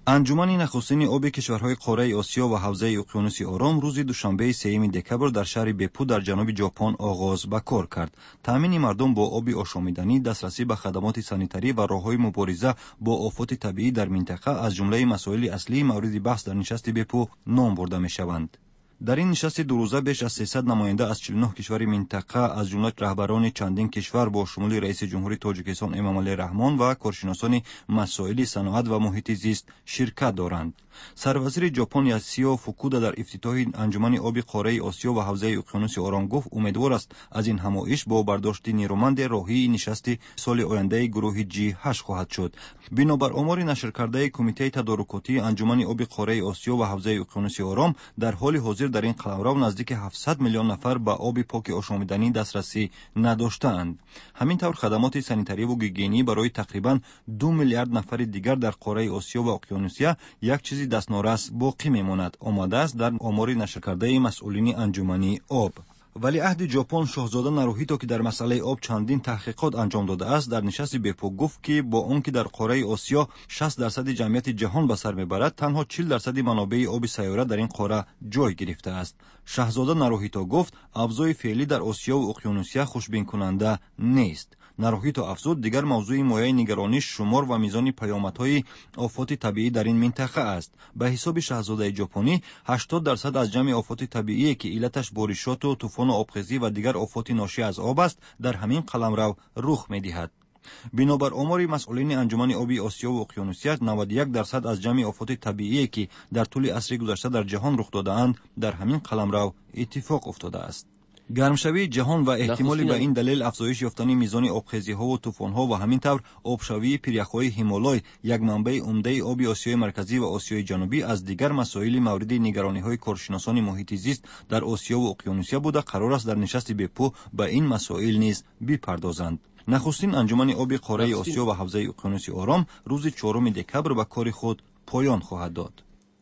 انجمن نخستین آب کشورهای قاره آسیا و حوزه اقیانوس آرام روز دوشنبه سوم دکبر در شهر بپو در جنوب ژاپن آغاز به کار کرد. تامین مردم با آب آشامیدنی، دسترسی به خدمات سانیتری و راههای مبارزه با آفات طبیعی در منطقه از جمله مسائل اصلی مورد بحث در نشست بپو نام برده می‌شوند. در این نشست دو روزه بیش از سیصد نماینده از چهل و نه کشور منطقه از جمله رهبران چندین کشور با شمول رئیس جمهوری تاجیکستان امامعلی رحمان و کارشناسان مسائل صنعت و محیط زیست شرکت دارند. سروزیر ژاپن یاسیو فوکودا در افتتاح انجمن آب قاره آسیا و حوزه اقیانوس آرام گفت امیدوار است از این همایش با برداشت نیرومند راهی نشست سال آینده گروه جی هشت خواهد شد. بنابر آمار نشر کرده کمیته تدارکاتی انجمن آب قاره آسیا و حوزه اقیانوس آرام در حال حاضر در این قلمرو نزدیک هفتصد میلیون نفر به آب پاک آشامیدنی دسترسی نداشتند. همینطور خدمات سانیتری و گیگینی برای تقریبا دو میلیارد نفر دیگر در قاره آسیا و اقیانوسیه یک چیزی دستنارس باقی میماند آمده است در آمار نشر کرده مسئولین انجمنی آب. ولی عهد ژاپن شاهزاده ناروهیتو که در مسئله آب چندین تحقیقات انجام داده است در نشست بپو گفت که با آنکه در قاره آسیا شصت درصد جمعیت جهان به سر میبرد، تنها چهل درصد منابع آب سیاره در این قاره جای گرفته است. شاهزاده ناروهیتو گفت افزای فعلی در آسیا و اقیانوسیه خوشبین کننده نیست. ناروهیتو افزود دیگر موضوع مایه نگرانی شمار و میزان پیامدهای آفات طبیعی در این منطقه است. به حساب شاهزاده ژاپنی هشتاد درصد از جمع آفات طبیعی که علتش بارشات و طوفان و آبخیزی و دیگر آفات ناشی از آب است در همین قلمرو رخ می‌دهد. بنابر آمار مسئولین انجمن آبی آسیا و اقیانوسیه نود و یک درصد از جمع آفات طبیعی که در طول عصر گذشته در جهان رخ داده‌اند در همین قلمرو اتفاق افتاده است. گرمشوی جهان و احتمال به این دلیل افزایش یافتن میزان آبخیزی‌ها و طوفان‌ها و همینطور آبشوی پیرک‌های هیمالای یک منبع عمده آب آسیای مرکزی و آسیای جنوبی از دیگر مسائل مورد نگرانی‌های کارشناسان محیط زیست در آسیا و اقیانوسیه بوده قرار است در نشست بپو به این مسائل نیز بپردازند. نخستین انجمن آب قاره آسیا و حوزه اقیانوس آرام روز چهارم دکبر به کار خود پایان خواهد داد.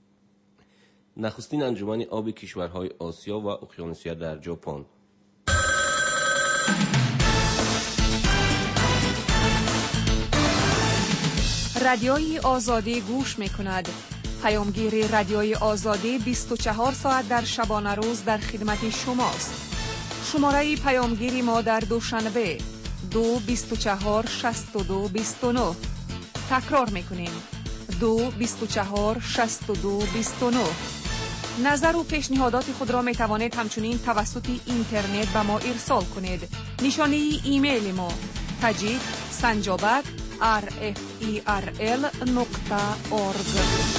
نخستین انجمن آب کشورهای آسیا و اقیانوسیه در ژاپن. رادیوی آزادی گوش می کند. پیامگیر رادیوی آزادی بیست و چهار ساعت در شبانه روز در خدمت شماست. شماره پیامگیری ما در دوشنبه دو بیست و چهار شصت و دو بیست و نه. تکرار می کنیم دو بیست و چهار شصت و دو بیست و نه. نظر و پیشنهادات خود را می توانید همچنین توسط اینترنت به ما ارسال کنید. نشانه ایمیل ما تاجیک سنجابک آر اف ای آر ال نقطه اورگ.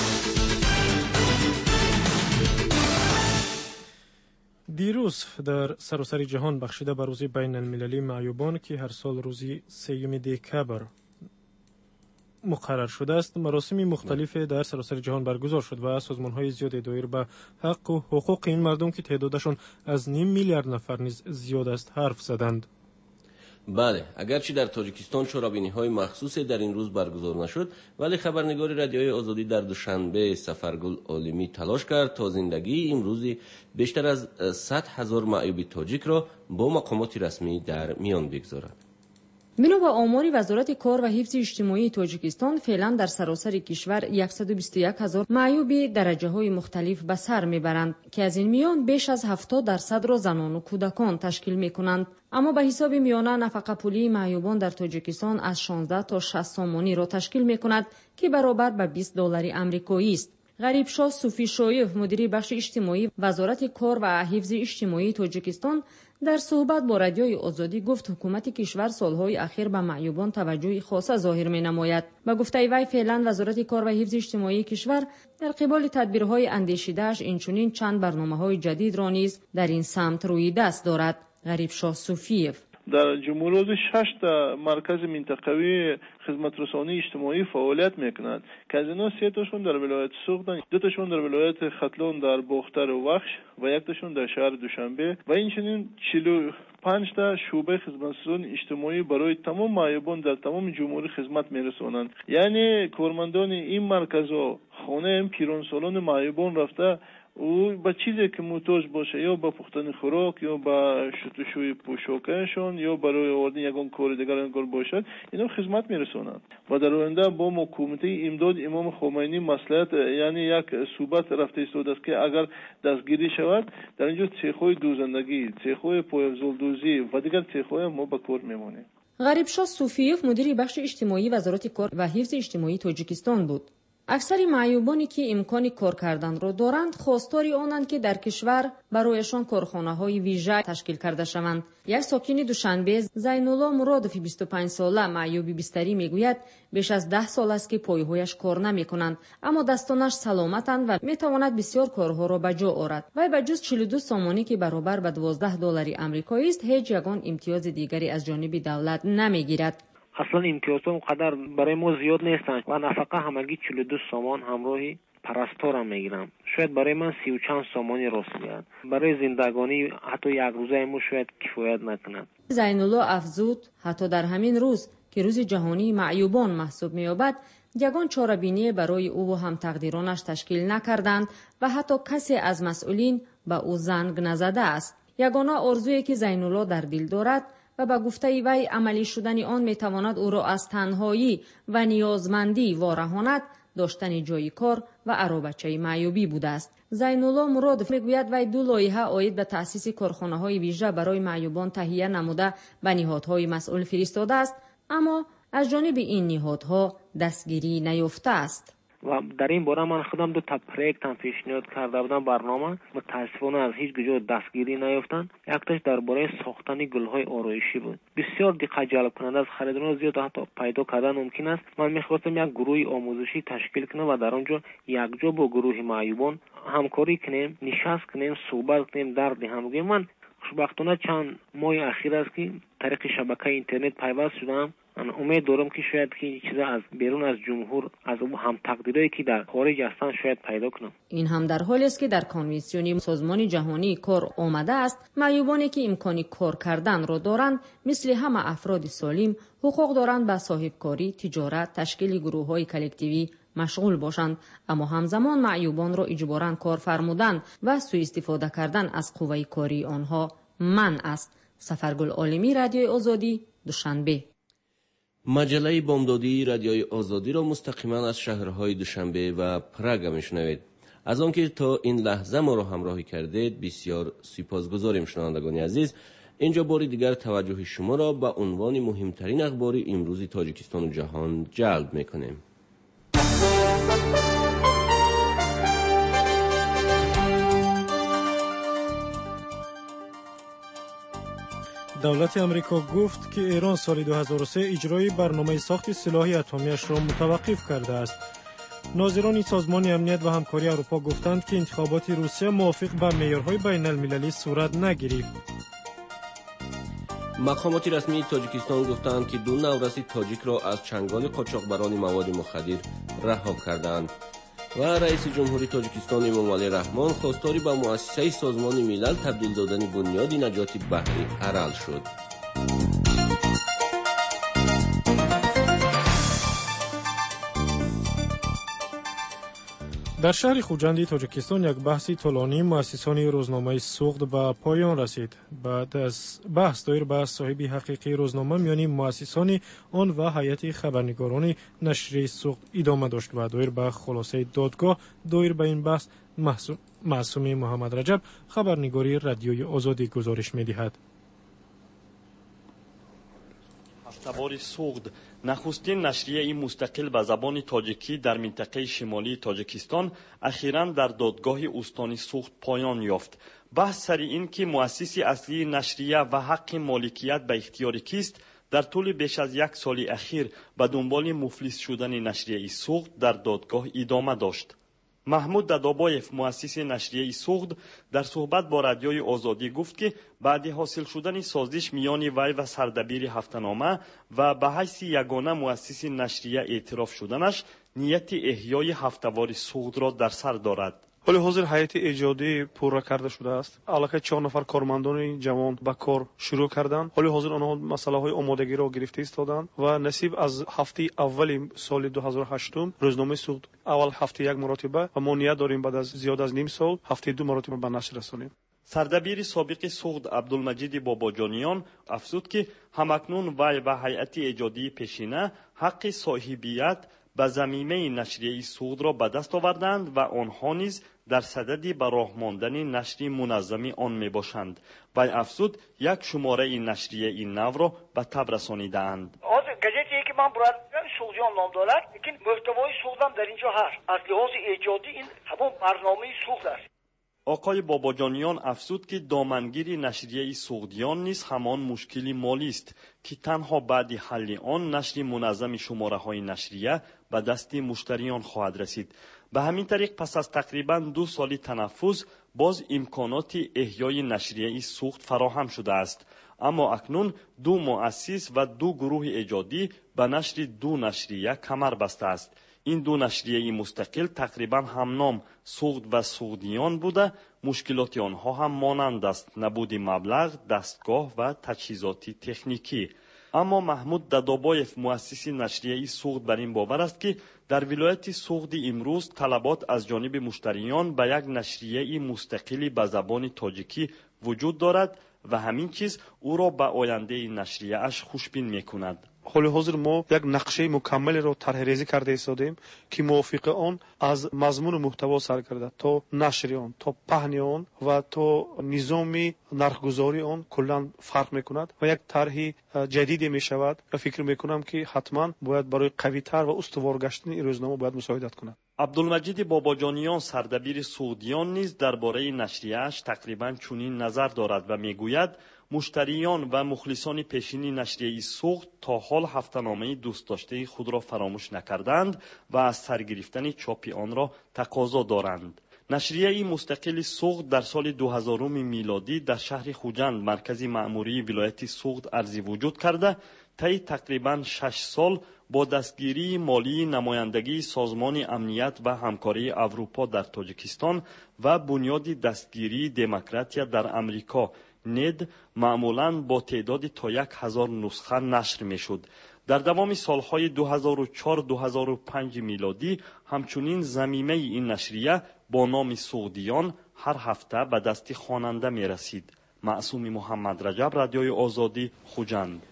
دیروز در سراسر جهان بخشیده به روز بین المللی معیوبان که هر سال روزی سوم دکبر مقرر شده است، مراسم مختلف در سراسر جهان برگزار شد و سازمان‌های زیادی دایر به حق و حقوق این مردم که تعدادشان از نیم میلیارد نفر نیز زیاد است حرف زدند. بله، اگرچه در تاجیکستان چرابینی‌های مخصوصی در این روز برگزار نشد، ولی خبرنگار رادیوی آزادی در دوشنبه سفرگل عالمی تلاش کرد تا زندگی امروزی بیشتر از صد هزار معیوب تاجیک را با مقامات رسمی در میان بگذارد. بنا به آمار وزارت کار و حفظ اجتماعی تاجیکستان فعلا در سراسر کشور صد و بیست و یک هزار معیوب درجه‌های مختلف به سر میبرند که از این میان بیش از هفتاد درصد را زنان و کودکان تشکیل میکنند. اما به حساب میانه نفقه پولی معیوبان در تاجیکستان از شانزده تا شصت سامانی را تشکیل میکند که برابر به بیست دلار آمریکایی است. غریبشاه صوفی شایف مدیر بخش اجتماعی وزارت کار و حفظ اجتماعی تاجیکستان در صحبت با رادیوی آزادی گفت حکومت کشور سالهای اخیر به معیوبان توجه خاص ظاهر می‌نماید. با گفته وی فعلا وزارت کار و حفظ اجتماعی کشور در قبال تدبیرهای اندیشیده‌اش اینچنین چند برنامه‌های جدید را نیز در این سمت روی دست دارد. غریبشاه صوفیف در جمهوری شش تا مرکز منطقوی خدمت رسانی اجتماعی فعالیت میکنند که از اینا سه تاشون در ولایت سوخدن، دو تاشون در ولایت ختلون در باختر و وخش و یک تاشون در شهر دوشنبه و اینچنین چهل و پنج تا شعبه خدمت رسانی اجتماعی برای تمام معیوبان در تمام جمهوری خدمت میرسونند. یعنی کارمندان این مرکزها خانه پیران سالان معیوبان رفته او به چیزی که محتاج باشه، یا به پختن خوراک یا به شستشوی پوشاکشون یا برای آوردن یگان کار دیگر انگار باشد، اینا خدمت میرسونند. و در آینده با کمیته امداد امام خمینی مصلحت یعنی یک صحبت رفته ایستاده است که اگر دستگیری شود در اینجا سیخ‌های دوزندگی، سیخ‌های پایافزالدوزی و دیگر سیخ‌های ما به کار میمونیم. غریبشاه صوفیوف مدیر بخش اجتماعی وزارت کار و حفظ اجتماعی تاجیکستان بود. اکثر معیوبانی که امکان کار کردن را دارند خواستاری آنند که در کشور برایشان کارخانه‌های ویژه تشکیل کرده شوند. یک ساکن دوشنبه زینالله مرادوفی بیست و پنج ساله معیوب بستری میگوید بیش از ده سال است که پایهایش کار نمی‌کنند، اما دستانش سلامتند و میتواند بسیار کارها را به جا آورد. وی به جز چهل و دو سامانی که برابر به دوازده دلار آمریکایی است، هیچ یگان امتیاز دیگری از جانب دولت نمیگیرد. اصلا امتیازات اونقدر برای ما زیاد نیستن و نفقه همگی چهل و دو سامان همراهی پرستارم میگیرم. شاید برای من سی و چند سامانی راست میاد. برای زندگانی حتی یک روزه ما شاید کفایت نکنند. زینالله افزود حتی در همین روز که روز جهانی معیوبان محسوب می‌یابد، یگان چاره‌بینی برای او و هم تقدیرانش تشکیل نکردند و حتی کسی از مسئولین به او زنگ نزده است. یگانه آرزویی که زینالله در دل دارد و به گفته وی عملی شدن آن میتواند او را از تنهایی و نیازمندی وارهاند، داشتن جای کار و عرابچه معیوبی بوده است. زینالله مرادوف میگوید وی دو لایحه عاید به تأسیس کارخانه‌های ویژه برای معیوبان تهیه نموده به نهادهای مسئول فرستاده است، اما از جانب این نهادها دستگیری نیافته است. و در این باره من خودم دو تا پروژه هم پیشنهاد کرده بودم برنامه، متاسفانه از هیچ جا دستگیری نیافتن. یکتاش درباره ساختن گل‌های آرایشی بود. بسیار دقت جلب کننده از خریداران زیاد حتی پیدا کردن ممکن است. من می‌خواستم یک گروه آموزشی تشکیل کنم و در آنجا یک جا با گروه معیوبان همکاری کنیم، نشست کنیم، صحبت کنیم، درد هم بگیم. من خوشبختانه چند ماه اخیر است که طریق شبکه اینترنت پیوست شدم. من امید دارم که شاید که چیزا از بیرون از جمهور از هم تقدیرایی که در خارج هستند شاید پیدا کنم. این هم در حالی است که در کنوانسیون سازمان جهانی کار آمده است معیوبانی که امکانی کار کردن را دارند مثل همه افراد سالم حقوق دارند به صاحبکاری، تجارت، تشکیل گروه‌های کلکتیوی مشغول باشند، اما همزمان معیوبان را اجباراً کار فرمودن و سوء استفاده کردن از قوه کاری آنها منع است. سفرگل عالمی، رادیوی آزادی، دوشنبه. مجله بامدادی رادیوی آزادی را مستقیما از شهرهای دوشنبه و پراگ میشنوید. از آنکه تا این لحظه ما را همراهی کردید بسیار سپاسگزاریم. شنوندگان عزیز، اینجا باری دیگر توجه شما را به عنوان مهمترین اخبار امروز تاجیکستان و جهان جلب میکنیم. دولت امریکا گفت که ایران سال دو هزار و سه اجرای برنامه ساخت سلاح اتمیش را متوقف کرده است. ناظران سازمان امنیت و همکاری اروپا گفتند که انتخابات روسیه موافق با معیارهای بین المللی صورت نگرفت. مقامات رسمی تاجیکستان گفتند که دو نورسی تاجیک را از چنگال قاچاقبران مواد مخدر رها کردند. و رئیس جمهوری تاجیکستان امامعلی رحمان خواستاری به مؤسسه سازمان ملل تبدیل دادن بنیاد نجات بحری ارل شد. در شهر خوجند تاجیکستان یک بحثی طولانی مؤسسان روزنامه سوخت به پایان رسید. بعد از بحث دایر به صاحب حقیقی روزنامه میان مؤسسان آن و هیئت خبرنگاران نشریه سوخت ادامه داشت و دایر به خلاصه دادگاه دایر به این بحث معصوم محمد رجب خبرنگاری رادیوی آزادی گزارش می‌دهد. هفته‌وار سوخت نخستین نشریه مستقل به زبان تاجیکی در منطقه شمالی تاجیکستان اخیراً در دادگاه استانی سوخت پایان یافت. بحث سر این که مؤسس اصلی نشریه و حق مالکیت به اختیار کیست در طول بیش از یک سال اخیر به دنبال مفلس شدن نشریه سوخت در دادگاه ادامه داشت. محمود دادابایف مؤسس نشریه سوخت در صحبت با رادیوی آزادی گفت که بعد حاصل شدن سازش میان وی و سردبیر هفته‌نامه و به حیث یگانه مؤسس نشریه اعتراف شدنش نیت احیای هفته‌وار سوخت را در سر دارد. حال حاضر هیئت ایجادی پورا کرده شده است. الکی چهار نفر کارمندان جوان به کار شروع کردند. حال حاضر آنها مسئله های آمادگی را گرفته ایستادند و نصیب از هفته اول سال دو هزار و هشت روزنامه سوخت اول هفته یک مرتبه و ما نیت داریم بعد از زیاد از نیم سال هفته دو مرتبه به نشر رسانیم. سردبیر سابق سوخت عبدالمجید باباجانیان افزود که همکنون وی و هیئت ایجادی پیشینه حق صاحبیت به ضمیمه نشریه سوخت را به دست آوردند و آنها نیز در صدد به راه ماندن نشر منظم آن می باشند. وی افزود یک شماره نشریه این نو را به تب رسانیده‌اند. گزیتی که من برای سوختیان نام دارد، لیکن محتوای سوخت در اینجا هست. از لحاظ ایجادی این همون برنامه سوخت است. آقای باباجانیان افزود که دامنگیری نشریه سوختیان نیز همان مشکلی مالی است که تنها بعد حل آن نشر منظم شماره های نشریه به دست مشتریان خواهد رسید. به همین طریق پس از تقریبا دو سال تنفس باز امکانات احیای نشریه سوخت فراهم شده است. اما اکنون دو مؤسس و دو گروه ایجادی به نشر دو نشریه کمر بسته است. این دو نشریه مستقل تقریبا همنام سوخت و سوختیان بوده. مشکلات آنها هم مانند است: نبود مبلغ، دستگاه و تجهیزات تکنیکی. اما محمود ددابایف مؤسس نشریه سوخت بر این باور است که در ولایت سوخت امروز طلبات از جانب مشتریان به یک نشریه مستقلی به زبان تاجیکی وجود دارد و همین چیز او را به آینده نشریه اش خوشبین میکند. حال حاضر ما یک نقشه مکمل را طرح ریزی کرده ایستادیم که موافق آن از مضمون و محتوا سر کرده تا نشر آن، تا پهن آن و تا نظام نرخگذاری آن کلا فرق میکند و یک طرح جدیدی میشود و فکر میکنم که حتما باید برای قوی‌تر و استوار گشتن این روزنامه باید مساعدت کند. عبدالمجید باباجانیان سردبیر سوختیان نیز درباره نشریه‌اش تقریبا چنین نظر دارد و میگوید مشتریان و مخلصان پیشین نشریه سوخت تا حال هفته‌نامه دوست داشته خود را فراموش نکردند و از سرگرفتن چاپ آن را تقاضا دارند. نشریه مستقل سوخت در سال دو هزار میلادی در شهر خوجند مرکز مأموری ولایت سوخت ارزی وجود کرده. طی تقریبا شش سال با دستگیری مالی نمایندگی سازمان امنیت و همکاری اروپا در تاجیکستان و بنیاد دستگیری دموکراتیا در امریکا ند معمولاً با تعداد تا یک هزار نسخه نشر می شد. در دوام سالهای دو هزار و چهار تا دو هزار و پنج میلادی همچنین ضمیمه این نشریه با نام سوختیان هر هفته به دست خواننده می رسید. معصوم محمد رجب، رادیوی آزادی، خوجند.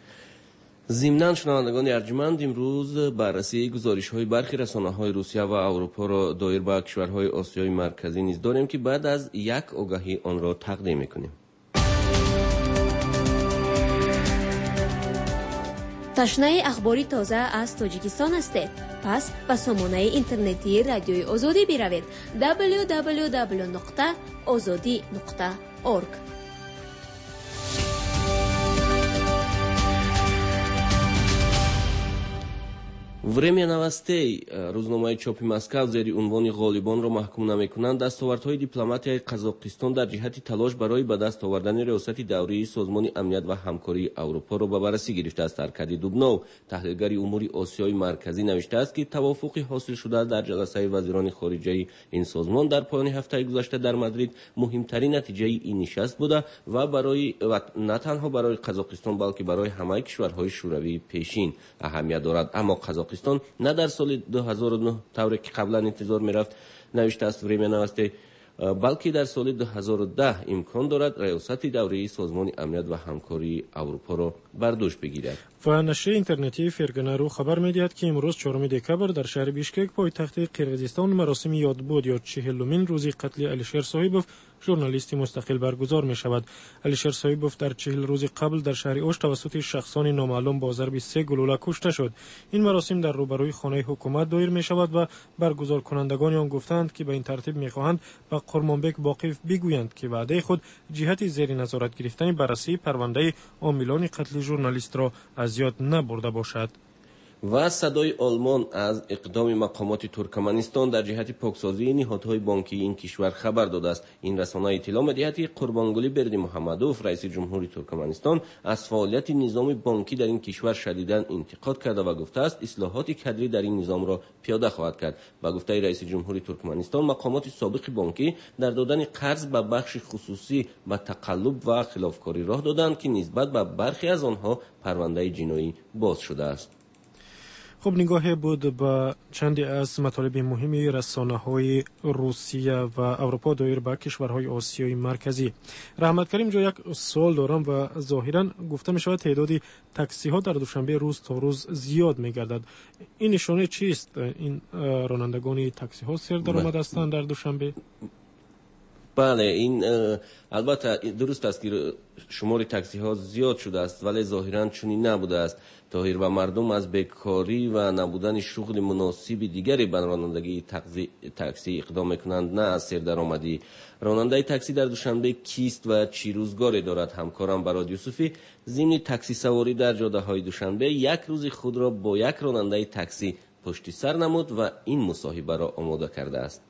ضمناً شنوندگان ارجمند، امروز بررسی گزارش‌های برخی رسانه‌های روسیه و اروپا را دایر به کشورهای آسیای مرکزی نیز داریم که بعد از یک آگهی آن را تقدیم می‌کنیم. تشنه اخباری تازه از تاجیکستان هستید؟ پس به سامانه اینترنتی رادیوی آزادی بروید: دبلیو دبلیو دبلیو نقطه آزادی نقطه اورگ. время новостей. روزنامه چاپی مسکو زیر عنوان غالبان را محکوم نمی‌کنند دستاوردهای دیپلماتیای قزاقستان در جهت تلاش برای به دست آوردن ریاست دوره سازمان امنیت و همکاری اروپا را به بررسی گرفته است. ارکادی دوبنو، تحلیلگر امور آسیای مرکزی، نوشته است که توافقی حاصل شده در جلسه وزیران خارجه این سازمان در پایان هفته گذشته در مادرید مهمترین نتیجه این نشست بوده و برای و نه تنها برای قزاقستان بلکه برای همه کشورهای شوروی پیشین اهمیت دارد. اما قزاقستان نه در سال دو هزار و نه طوری که قبلا انتظار می‌رفت نوشته است время новостей بلکه در سال دو هزار و ده امکان دارد ریاست دوره سازمان امنیت و همکاری اروپا را بر دوش بگیرد. و نشر اینترنتی فرگنارو خبر می‌دهد که امروز چهارم دکبر در شهر بیشکک پایتخت قرقیزستان مراسم یادبود یا چهلمین روزی قتل علیشیر صاحبوف ژورنالیست مستقل برگزار می شود. علیشیر صاحبوف در چهل روز قبل در شهر اوش توسط شخصان نامعلوم با ضرب سه گلوله کشته شد. این مراسم در روبروی خانه حکومت دایر می شود و برگزار کنندگان آن گفتند که به این ترتیب می خواهند به قرمانبک باقیف بگویند که وعده خود جهت زیر نظارت گرفتن بررسی پرونده عاملان قتل ژورنالیست را از یاد نبرده باشد. و صدای آلمان از اقدام مقامات ترکمنستان در جهت پاکسازی نهادهای بانکی این کشور خبر داده است. این رسانه اطلاع می‌دهد قربانگلی بردی محمدوف رئیس جمهوری ترکمنستان از فعالیت نظام بانکی در این کشور شدیداً انتقاد کرده و گفته است اصلاحات کدری در این نظام را پیاده خواهد کرد. با گفته رئیس جمهوری ترکمنستان مقامات سابق بانکی در دادن قرض به بخش خصوصی به تقلب و خلافکاری راه دادند که نسبت به برخی از آنها پرونده جنایی باز شده است. خب نگاه بود به چندی از مطالب مهمی رسانه‌های روسیه و اروپا دایر به کشورهای آسیای مرکزی. رحمت کریم جو یک سوال دارم و ظاهراً گفته می شود تعداد تاکسی ها در دوشنبه روز تا روز زیاد می گردد. این نشانه چیست؟ این رانندگان تاکسی ها سردرآمد هستند در دوشنبه؟ بله، این البته درست است که شمار تاکسی ها زیاد شده است، ولی ظاهراً چنین نبوده است. تاهیر و مردم از بیکاری و نبودن شغل مناسب دیگری به رانندگی تاکسی اقدام میکنند، نه از سردرآمدی. راننده تاکسی در دوشنبه کیست و چی روزگاری دارد؟ همکارم براد یوسفی ضمن تاکسی سواری در جاده های دوشنبه یک روز خود را با یک راننده تاکسی پشت سر نمود و این مصاحبه را آماده کرده است.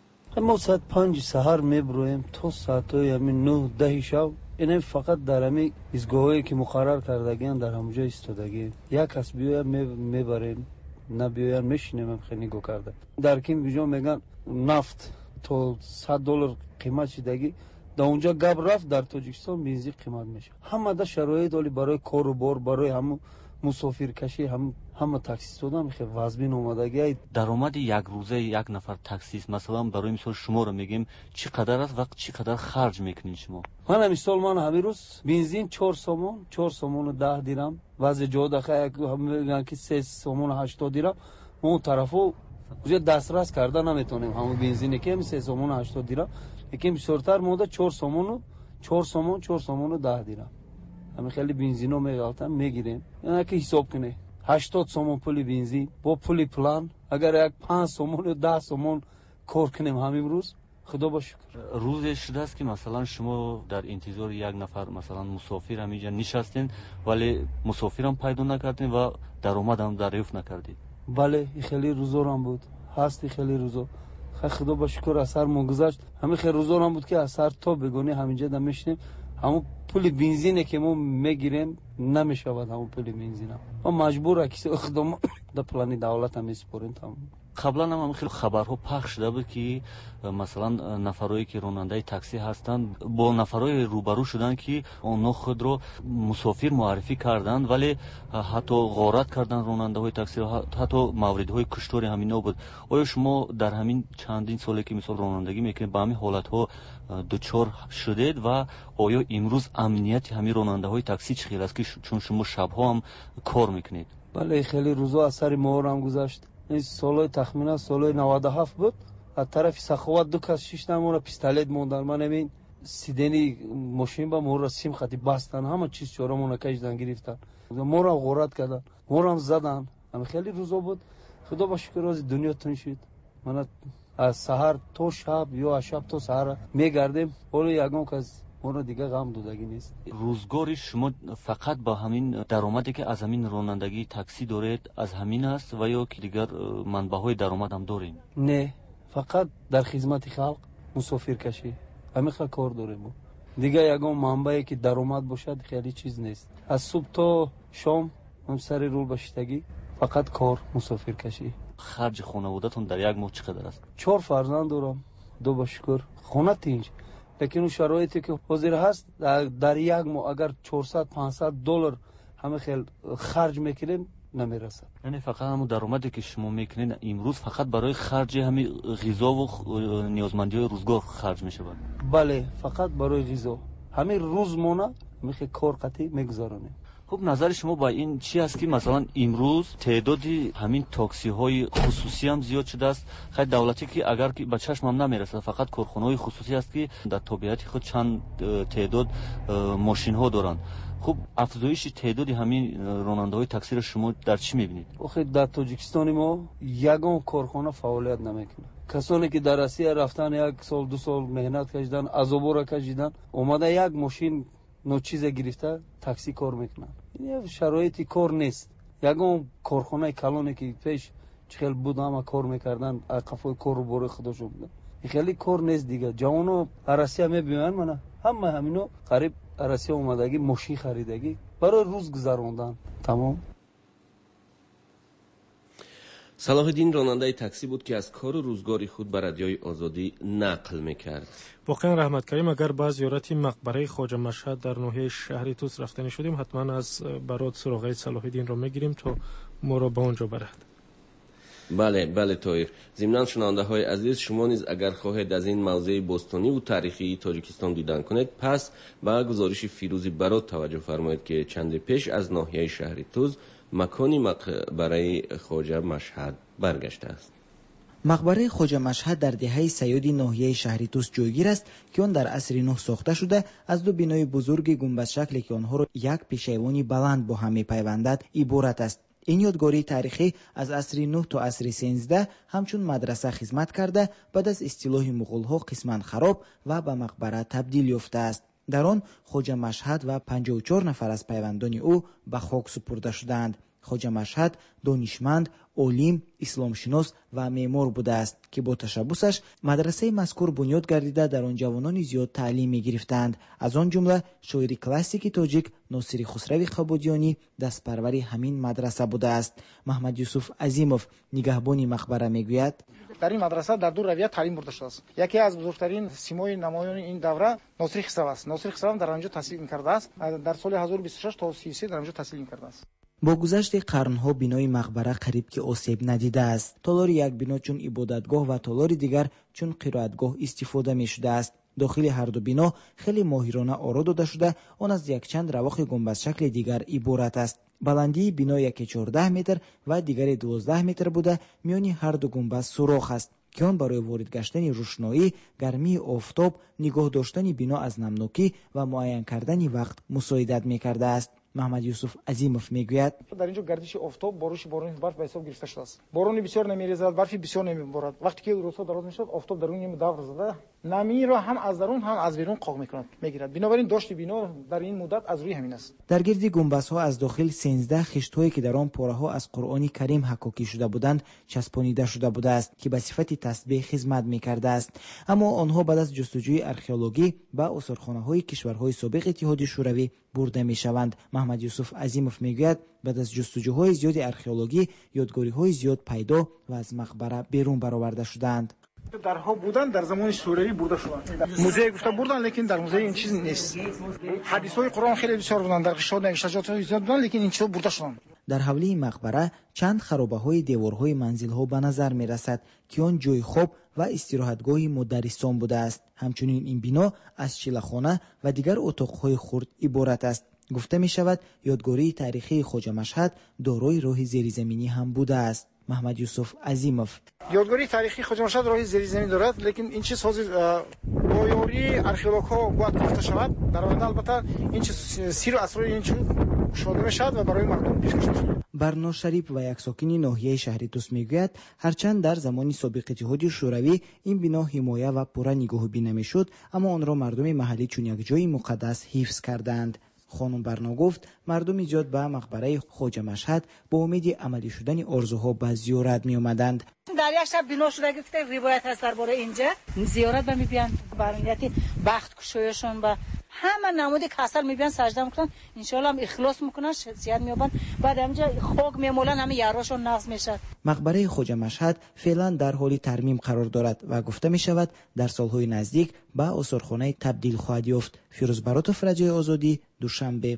ما ساعت پنج سحر میبرویم تا ساعت همین نه ده شب این فقط در همین ایستگاهایی که مقرر کردگین در همونجا ایستادگی. یک کس بیاید میبریم، نه بیاید میشینیم. هم خیلی نگاه کرده در کیم بیجا میگن نفت تا صد دلار قیمت شدگی، در اونجا گپ رفت در تاجیکستان بنزین قیمت میشه. همه در شرایط ولی برای کار و بار، برای همون مسافر کشی هم همه تاکسی دادن خیلی وزبین اومدگی. درآمد یک روزه یک نفر تاکسیست مثلا برای مثال شما رو میگیم چقدر است و چقدر خرج میکنین شما؟ من مثال من همین روز بنزین چهار سومون چهار سومون و ده دیرم، وضع جاده خیلی هم میگن که سه سومون و هشتاد دیرم. اون طرفو اونجا دسترس کرده نمیتونیم همون بنزینی که سه سومون و هشتاد دیرم، یکی بسیارتر موده چهار سومون و چهار سومون چهار سومون و ده دیرم. همین خیلی بنزینو میگالتن میگیریم. یعنی که حساب کنه هشتاد سومون پول بنزین با پول پلان، اگر یک پنج سومون و ده سومون کار کنیم همین روز، خدا با شکر. روزش شده است که مثلا شما در انتظار یک نفر مثلا مسافر همینجا نشستین ولی مسافر هم پیدا نکردین و درآمد هم دریافت نکردید؟ بله، خیلی روزا هم بود، هستی خیلی روزا. خدا با شکر اثر مگذشت. همین خیلی روزا هم بود که اثر تا بگونی همینجا دم میشنیم. همون پول بنزینه که ما میگیریم نمیشود همون پول بنزین. ما مجبور کسی اقدام در پلان دولت هم میسپاریم. تمام. قبلا هم خیلی خبرها پخش شده بود که مثلا نفرایی که راننده تاکسی هستند با نفرای روبرو شدن که اونها خود رو مسافر معرفی کردند ولی حتی غارت کردن راننده های تاکسی، حتی موردهای کشتاری همینا بود. آیا شما در همین چندین سالی که مثلا رانندگی میکنید با همین حالت ها دچار شدید و آیا امروز امنیت همین راننده های تاکسی چقدر است که چون شما شبها هم کار میکنید؟ بله، خیلی روزا اثر مهر هم گذشت. این سالای تخمینا سالای نود و هفت بود. از طرف سخاوت دو کس شش نمونه پیستولت موندن. من همین سیدنی ماشین با مهر سیم خطی بستن، همه چیز چهارمون کشیدن گرفتن، مهر هم غارت کردن، مهر هم زدن. همین خیلی روزا بود. خدا با شکر از دنیا تون شد. من از سحر تا شب یا از شب تا سحر میگردیم، ولی یگان کس اون دیگه غم دودگی نیست. روزگاری شما فقط با همین درآمدی که از همین رانندگی تاکسی دارید از همین است و یا که دیگر منبع‌های درآمد هم دارین؟ نه، فقط در خدمت خلق مسافر کشی همین خیلی کار داریم. دیگه یگان منبعی که درآمد باشد خیلی چیز نیست. از صبح تا شام هم سر رول باشتگی فقط کار مسافر کشی. خرج خانواده‌تون در یک ماه چقدر است؟ چهار فرزند دارم، دو با شکر خانه تینج. لیکن اون شرایطی که حاضر هست در یک ماه اگر چهارصد پانصد دلار همه خیلی خرج میکنیم نمیرسد. یعنی فقط همون درآمدی که شما میکنین امروز فقط برای خرج همین غذا و نیازمندی‌های روزگار خرج میشه؟ بله، فقط برای غذا. همین روزمونه میخواد کار قطعی میگذارونیم. خب نظر شما با این چی است که مثلا امروز تعدادی همین تاکسی های خصوصی هم زیاد شده است؟ خیلی دولتی که اگر که به چشم هم نمیرسه فقط کارخانه های خصوصی است که در طبیعت خود چند تعداد ماشین ها دارند. خب افزایش تعدادی همین راننده های تاکسی را شما در چی میبینید؟ آخه در تاجیکستان ما یگان کارخانه فعالیت نمیکنه. کسانی که در روسیه رفتن یک سال دو سال مهنت کشیدن، عذاب را کشیدن، اومده یک ماشین نو چیز گرفته تاکسی کار میکنن. این شرایطی کار نیست. ягон корхонаи калоне ки пеш خیلی بود همه کار میکردن قفای کار رو برای خودشون بودن خیلی کار نیست دیگه جوانو عرسی هم میبینن من همه همینو قریب عرسی اومدگی ماشین خریدگی برای روز گذروندن تمام. صلاح الدین راننده تاکسی بود که از کار و روزگاری خود به رادیوی آزادی نقل میکرد. واقعا رحمت کریم اگر با زیارت مقبره خواجه مشهد در ناحیه شهر توس رفتنی شدیم حتما از برات سراغ صلاح الدین را میگیریم تا ما را به اونجا برد. بله بله طاهر. ضمناً شنونده های عزیز شما نیز اگر خواهید از این موضع بستانی و تاریخی تاجیکستان دیدن کنید پس به گزارش فیروزی برات توجه فرمایید که چند پیش از ناحیه شهر توز مکانی مقبره خواجه مشهد برگشته است. مقبره خواجه مشهد در دهه سیادی ناحیه شهر توس جایگیر است که آن در عصر نو ساخته شده از دو بنای بزرگ گنبد شکلی که آنها را یک پیشیوانی بلند با هم می‌پیوندد عبارت است. این یادگاری تاریخی از عصر نو تا عصر سیزده همچون مدرسه خدمت کرده بعد از اصطلاح مغول‌ها قسماً خراب و به مقبره تبدیل یافته است. در آن خواجه مشهد و پنجاه و چهار نفر از پیوندان او به خاک سپرده شدند. خواجه مشهد دانشمند، عالم، اسلامشناس و معمار بوده است که با تشبثش مدرسه مذکور بنیاد گردیده در آن جوانان زیاد تعلیم می گرفتند. از آن جمله شاعر کلاسیک تاجیک ناصر خسروی خبودیانی دست پروری همین مدرسه بوده است. محمد یوسف عظیموف نگهبان مقبره میگوید در این مدرسه در دو رویه تعلیم برده شده است. یکی از بزرگترین سیمای نمایان این دوره ناصر خسرو است. ناصر خسرو در آنجا تحصیل می‌کرده است. در سال هزار و بیست و شش تا سی و سه در آنجا تحصیل می‌کرده است. با گذشت قرنها بینای مقبره قریب که آسیب ندیده است. تالار یک بنا چون عبادتگاه و تالار دیگر چون قرائتگاه استفاده می شده است. داخل هر دو بنا خیلی ماهرانه آرا داده شده آن از یک چند رواق گنبد شکل دیگر عبارت است. بلندی بنا یک چهارده متر و دیگر دوازده متر بوده. میانی هر دو گنبد سوراخ است که آن برای وارد گشتن روشنایی، گرمی آفتاب، نگاه داشتن بنا از نمناکی و معاین کردن وقت مساعدت می‌کرده است. محمد یوسف عظیموف میگوید در اینجا گردش آفتاب بارش باران برف به حساب گرفته شده است. باران بسیار نمیریزد، برف بسیار نمیبارد. وقتی که روزها دراز میشد آفتاب در اون دور زده نمی را هم از درون هم از بیرون قاق میکند میگیرد. بنابراین داشت بنا در این مدت از روی همین است. در گرد گنبدها از داخل سیزده خشت‌هایی که در آن پاره‌ها از قرآن کریم حکاکی شده بودند چسبانیده شده بوده است که به صفت تسبیح خدمت میکرده است. اما آنها بعد از جستجوی آرکئولوژی به آثارخانه‌های کشورهای سابق اتحاد شوروی برده میشوند. محمد یوسف عظیموف میگوید بعد از جستجوهای زیاد آرکئولوژی یادگاری‌های زیاد پیدا و از مقبره بیرون برآورده شدند. درها بودن در زمان شوروی برده شدند. موزه گفته بردن لیکن در موزه این چیز نیست. حدیث‌های قرآن خیلی بسیار بودن در قشاد نوشته‌های زیاد بودن لیکن این چیزا برده شدند. در حوله مقبره چند خرابه‌های دیوارهای منزل‌ها به نظر می‌رسد که آن جای خواب و استراحتگاه مدرسان بوده است. همچنین این بنا از چیله‌خانه و دیگر اتاق‌های خرد عبارت است. گفته می‌شود یادگاری تاریخی خواجه مشهد دارای راه زیرزمینی هم بوده است. محمد یوسف عظیموف یادگاری تاریخی خواجه مشهد راه زیرزمینی دارد لیکن این چیز حاضر با یاری آرکئولوژها باید گفته شود. در آینده البته این چیز سیر و اسرار این چیز شده میشد و برای مردم پیشکش میشد. برنا شریف و یک ساکن ناحیه شهر توس میگوید هرچند در زمان سابق اتحاد شوروی این بنا حمایه و پورا نگاه بینی میشد اما آن را مردم محلی چون یک جای مقدس حفظ کردند. خانم برنا گفت مردم زیاد به مقبره خواجه مشهد با امید عملی شدن آرزوها به زیارت می آمدند. در یک شب بنا شده که روایت هست درباره اینجا زیارت به میبیان برانیتی بخت کشویشون و همه نمود کسل میبیان سجده میکنن ان شاء الله هم اخلاص میکنن شخصیت میابن بعد همینجا خاک میمولن همه یاراشون نقض میشد. مقبره خواجه مشهد فعلا در حال ترمیم قرار دارد و گفته می شود در سالهای نزدیک به آثارخانه تبدیل خواهد یافت. فیروز براتوف، رادیوی آزادی، دوشنبه.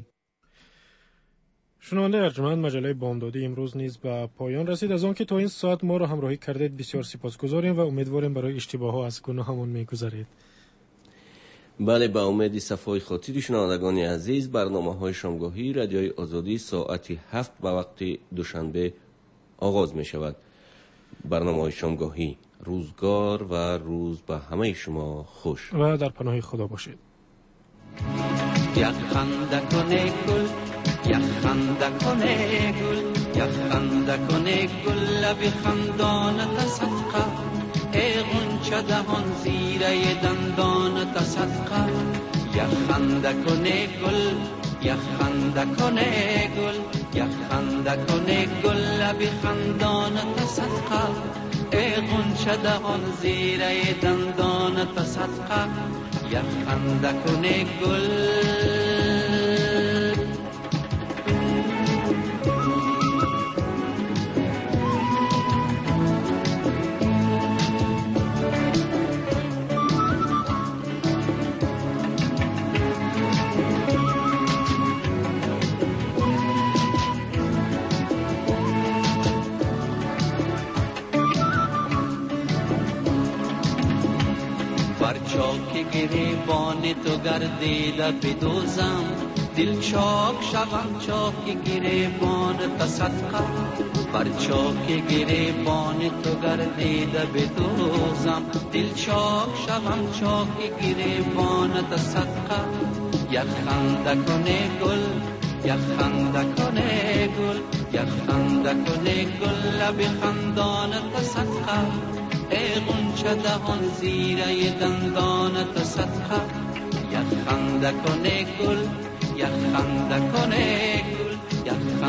شنونده ارجمند مجله بامدادی امروز نیز به پایان رسید. از آنکه تا این ساعت ما را همراهی کردید بسیار سپاسگزاریم و امیدواریم برای اشتباه‌ها از گناهمان می‌گذرید. بله، با امید صفای خاطر شنوندگان عزیز برنامه‌های شامگاهی رادیوی آزادی ساعتی هفت به وقت دوشنبه آغاز می شود. برنامه‌های شامگاهی روزگار و روز به همه شما خوش و در پناه خدا باشید. یک خنده کنه گل، یک خنده کنه گل، یک خنده کنه گل لب خندانت صدقه، ای غنچه دهان زیره دندانت صدقه. یک خنده کنه گل یک خنده کنه گل یک خنده کنه گل لبی خندانت صدقه ای غنچه دهان زیره دندانت صدقه یک خنده کنه گل چاک گریبان تو گردیده بدوزم دل چاک شوم چاک گریبان تصدقه بر چاک گریبان تو گردیده بدوزم دل چاک شوم چاک گریبان تصدقه یک خنده کنه گل یک خنده کنه گل یک خنده کنه گل لب خندان تصدقه ای غنچه دهان زیره دندانت صدقه یک خنده کنه گل یک خنده کنه گل